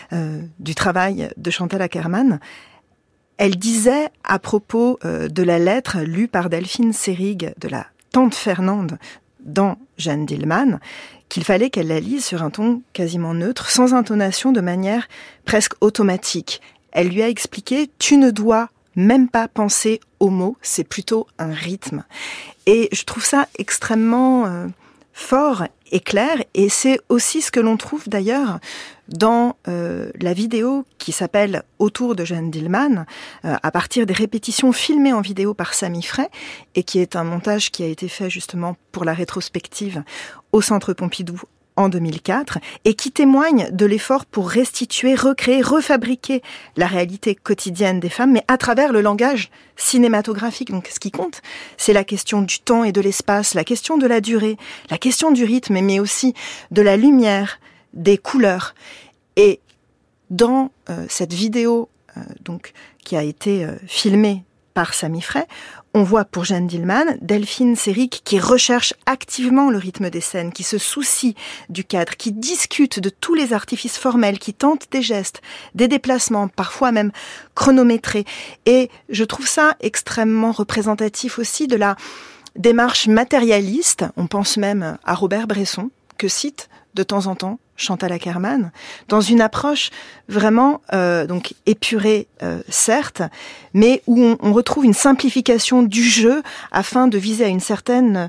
du travail de Chantal Akerman. Elle disait à propos de la lettre lue par Delphine Seyrig de la tante Fernande dans Jeanne Dielman, qu'il fallait qu'elle la lise sur un ton quasiment neutre, sans intonation, de manière presque automatique. Elle lui a expliqué « Tu ne dois même pas penser aux mots, c'est plutôt un rythme ». Et je trouve ça extrêmement fort et clair, et c'est aussi ce que l'on trouve d'ailleurs dans la vidéo qui s'appelle « Autour de Jeanne Dielman », à partir des répétitions filmées en vidéo par Samy Frey, et qui est un montage qui a été fait justement pour la rétrospective au Centre Pompidou en 2004, et qui témoigne de l'effort pour restituer, recréer, refabriquer la réalité quotidienne des femmes, mais à travers le langage cinématographique. Donc ce qui compte, c'est la question du temps et de l'espace, la question de la durée, la question du rythme, mais aussi de la lumière, des couleurs. Et dans cette vidéo donc qui a été filmée par Samy Frey, on voit pour Jeanne Dielman Delphine Seyrig qui recherche activement le rythme des scènes, qui se soucie du cadre, qui discute de tous les artifices formels, qui tente des gestes, des déplacements, parfois même chronométrés. Et je trouve ça extrêmement représentatif aussi de la démarche matérialiste, on pense même à Robert Bresson, que cite de temps en temps Chantal Akerman, dans une approche vraiment donc épurée, certes, mais où on retrouve une simplification du jeu afin de viser à une certaine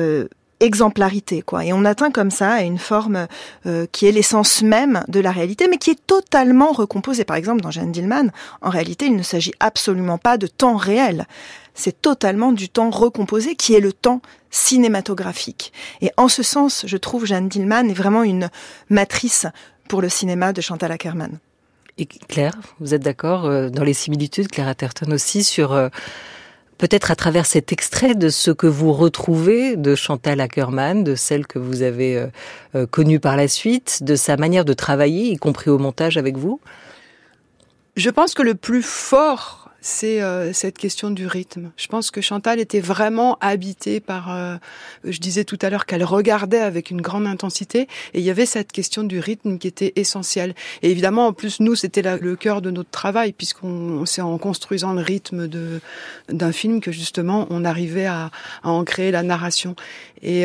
exemplarité, quoi. Et on atteint comme ça à une forme qui est l'essence même de la réalité, mais qui est totalement recomposée. Par exemple, dans Jeanne Dielman, en réalité, il ne s'agit absolument pas de temps réel. C'est totalement du temps recomposé, qui est le temps cinématographique. Et en ce sens, je trouve Jeanne Dielman est vraiment une matrice pour le cinéma de Chantal Akerman. Et Claire, vous êtes d'accord dans les similitudes, Claire Atherton aussi, sur peut-être à travers cet extrait de ce que vous retrouvez de Chantal Akerman, de celle que vous avez connue par la suite, de sa manière de travailler, y compris au montage avec vous ? Je pense que le plus fort, c'est cette question du rythme. Je pense que Chantal était vraiment habitée par... je disais tout à l'heure qu'elle regardait avec une grande intensité, et il y avait cette question du rythme qui était essentielle. Et évidemment, en plus, nous, c'était le cœur de notre travail, c'est en construisant le rythme d'un film que, justement, on arrivait à en créer la narration. Et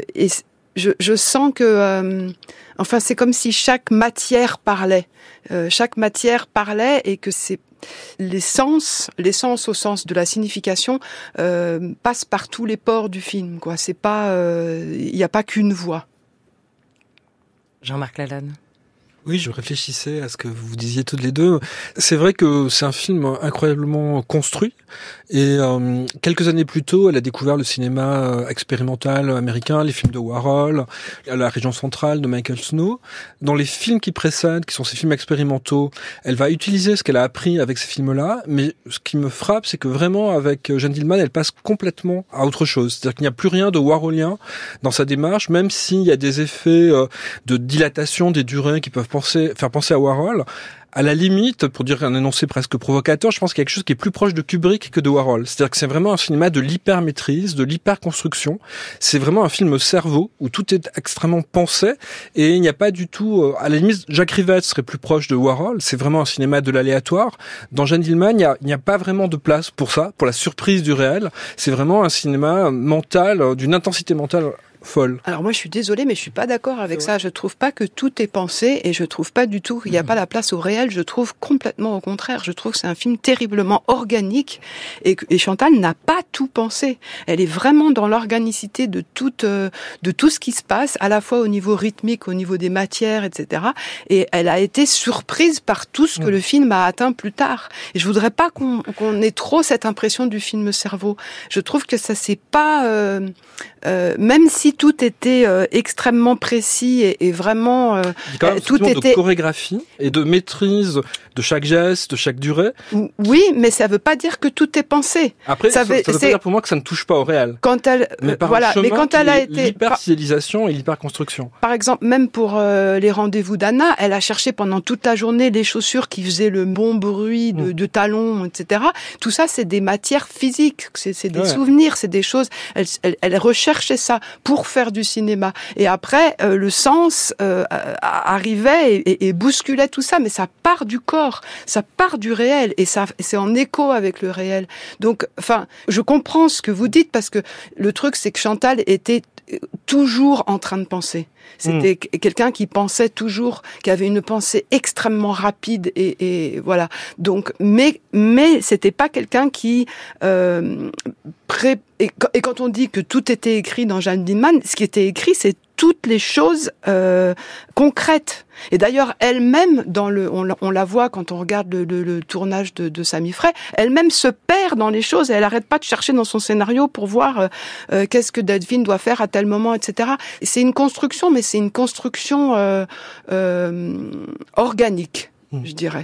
je sens que... enfin, c'est comme si chaque matière parlait. Chaque matière parlait, et que c'est l'essence au sens de la signification passe par tous les pores du film, quoi. C'est pas, il n'y a pas qu'une voix. Jean-Marc Lalanne. Oui, je réfléchissais à ce que vous disiez toutes les deux. C'est vrai que c'est un film incroyablement construit. Et quelques années plus tôt, elle a découvert le cinéma expérimental américain, les films de Warhol, la région centrale de Michael Snow. Dans les films qui précèdent, qui sont ces films expérimentaux, elle va utiliser ce qu'elle a appris avec ces films-là. Mais ce qui me frappe, c'est que vraiment, avec Jeanne Dielman, elle passe complètement à autre chose. C'est-à-dire qu'il n'y a plus rien de warholien dans sa démarche, même s'il y a des effets de dilatation des durées qui peuvent faire penser à Warhol. À la limite, pour dire un énoncé presque provocateur, je pense qu'il y a quelque chose qui est plus proche de Kubrick que de Warhol. C'est-à-dire que c'est vraiment un cinéma de l'hyper-maîtrise, de l'hyper-construction. C'est vraiment un film cerveau, où tout est extrêmement pensé, et il n'y a pas du tout... à la limite, Jacques Rivette serait plus proche de Warhol. C'est vraiment un cinéma de l'aléatoire. Dans Jeanne Dielman, il n'y a pas vraiment de place pour ça, pour la surprise du réel. C'est vraiment un cinéma mental, d'une intensité mentale folle. Alors moi je suis désolée mais je suis pas d'accord avec ça. Je trouve pas que tout est pensé et je trouve pas du tout qu'il n'y a pas la place au réel. Je trouve complètement au contraire. Je trouve que c'est un film terriblement organique et Chantal n'a pas tout pensé. Elle est vraiment dans l'organicité de tout ce qui se passe, à la fois au niveau rythmique, au niveau des matières, etc. Et elle a été surprise par tout ce que le film a atteint plus tard. Et je voudrais pas qu'on ait trop cette impression du film cerveau. Je trouve que ça c'est pas même si tout était extrêmement précis et vraiment tout était de chorégraphie et de maîtrise de chaque geste, de chaque durée. Oui, mais ça veut pas dire que tout est pensé. Après, ça veut pas dire pour moi que ça ne touche pas au réel. Quand elle, mais quand elle a été l'hyperstylisation et l'hyperconstruction. Par exemple, même pour les rendez-vous d'Anna, elle a cherché pendant toute la journée les chaussures qui faisaient le bon bruit de talons, etc. Tout ça, c'est des matières physiques, c'est des souvenirs, c'est des choses. Elle recherchait ça pour faire du cinéma. Et après, le sens arrivait et bousculait tout ça, mais ça part du corps, ça part du réel, et c'est en écho avec le réel. Donc, enfin, je comprends ce que vous dites, parce que le truc, c'est que Chantal était toujours en train de penser. C'était quelqu'un qui pensait toujours, qui avait une pensée extrêmement rapide et voilà. Donc, mais c'était pas quelqu'un qui et quand on dit que tout était écrit dans Jeanne Dielman, ce qui était écrit, c'est toutes les choses concrètes. Et d'ailleurs, elle-même, on la voit quand on regarde le tournage de Sami Frey, elle-même se perd dans les choses et elle arrête pas de chercher dans son scénario pour voir qu'est-ce que Delphine doit faire à tel moment, etc. C'est une construction, mais c'est une construction organique, je dirais.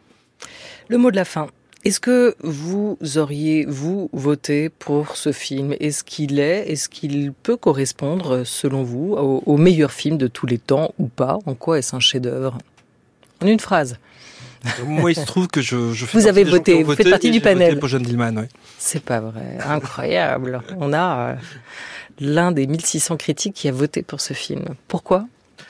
Le mot de la fin. Est-ce que vous auriez, voté pour ce film ? Est-ce qu'il peut correspondre, selon vous, au meilleur film de tous les temps ou pas ? En quoi est-ce un chef-d'œuvre ? En une phrase. Moi, il se trouve que je fais vous avez voté, vous faites partie du panel. Voté pour Jeanne Dielman, oui. C'est pas vrai, incroyable. On a l'un des 1600 critiques qui a voté pour ce film. Pourquoi ?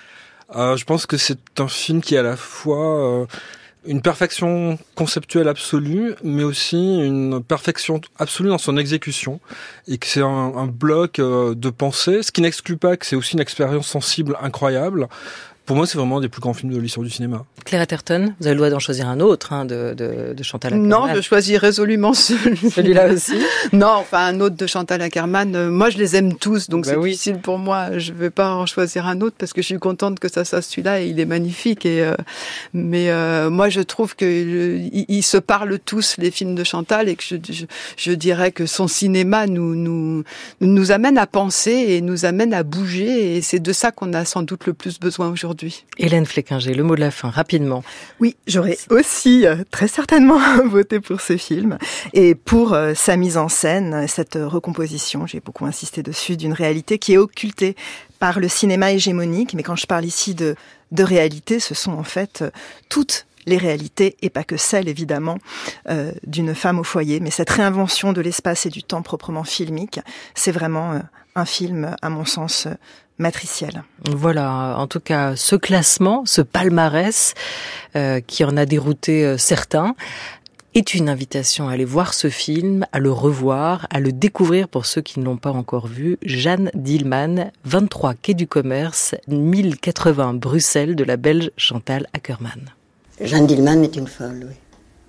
Je pense que c'est un film qui est à la fois une perfection conceptuelle absolue, mais aussi une perfection absolue dans son exécution, et que c'est un bloc de pensée, ce qui n'exclut pas que c'est aussi une expérience sensible incroyable. Pour moi, c'est vraiment un des plus grands films de l'histoire du cinéma. Claire Atherton, vous avez le droit d'en choisir un autre, de Chantal Akerman. Non, je choisis résolument celui-là aussi. Non, enfin un autre de Chantal Akerman. Moi, je les aime tous, donc c'est difficile pour moi. Je vais pas en choisir un autre parce que je suis contente que ça soit celui-là et il est magnifique. Mais moi, je trouve que ils se parlent tous, les films de Chantal, et que je dirais que son cinéma nous amène à penser et nous amène à bouger, et c'est de ça qu'on a sans doute le plus besoin aujourd'hui. Hélène Fleckinger, le mot de la fin, rapidement. Oui, j'aurais aussi très certainement voté pour ce film et pour sa mise en scène, cette recomposition, j'ai beaucoup insisté dessus, d'une réalité qui est occultée par le cinéma hégémonique. Mais quand je parle ici de réalité, ce sont en fait toutes les réalités, et pas que celle, évidemment, d'une femme au foyer. Mais cette réinvention de l'espace et du temps proprement filmique, c'est vraiment un film, à mon sens, matriciel. Voilà, en tout cas, ce classement, ce palmarès, qui en a dérouté certains, est une invitation à aller voir ce film, à le revoir, à le découvrir pour ceux qui ne l'ont pas encore vu. Jeanne Dielman, 23 quai du Commerce, 1080 Bruxelles, de la Belge Chantal Akerman. Jeanne Dielman est une folle, oui.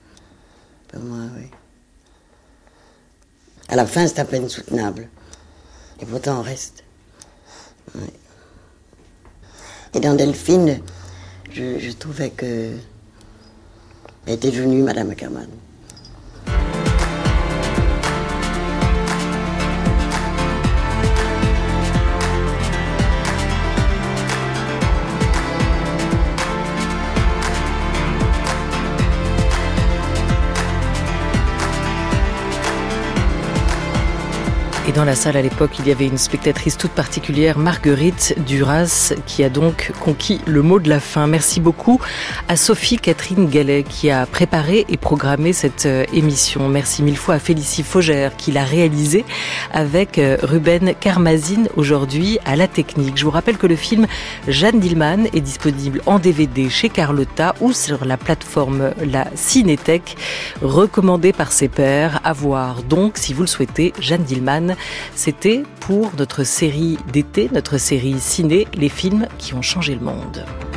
Pour moi, oui. À la fin, c'est à peine soutenable. Et pourtant, on reste. Oui. Et dans Delphine, je trouvais que elle était devenue Madame Akerman. Et dans la salle à l'époque, il y avait une spectatrice toute particulière, Marguerite Duras, qui a donc conquis le mot de la fin. Merci beaucoup à Sophie-Catherine Gallet qui a préparé et programmé cette émission. Merci mille fois à Félicie Faugère qui l'a réalisée avec Ruben Karmazine aujourd'hui à la technique. Je vous rappelle que le film Jeanne Dielman est disponible en DVD chez Carlotta ou sur la plateforme La Cinétech, recommandé par ses pairs. À voir donc, si vous le souhaitez, Jeanne Dielman C'était pour notre série d'été, notre série ciné, les films qui ont changé le monde.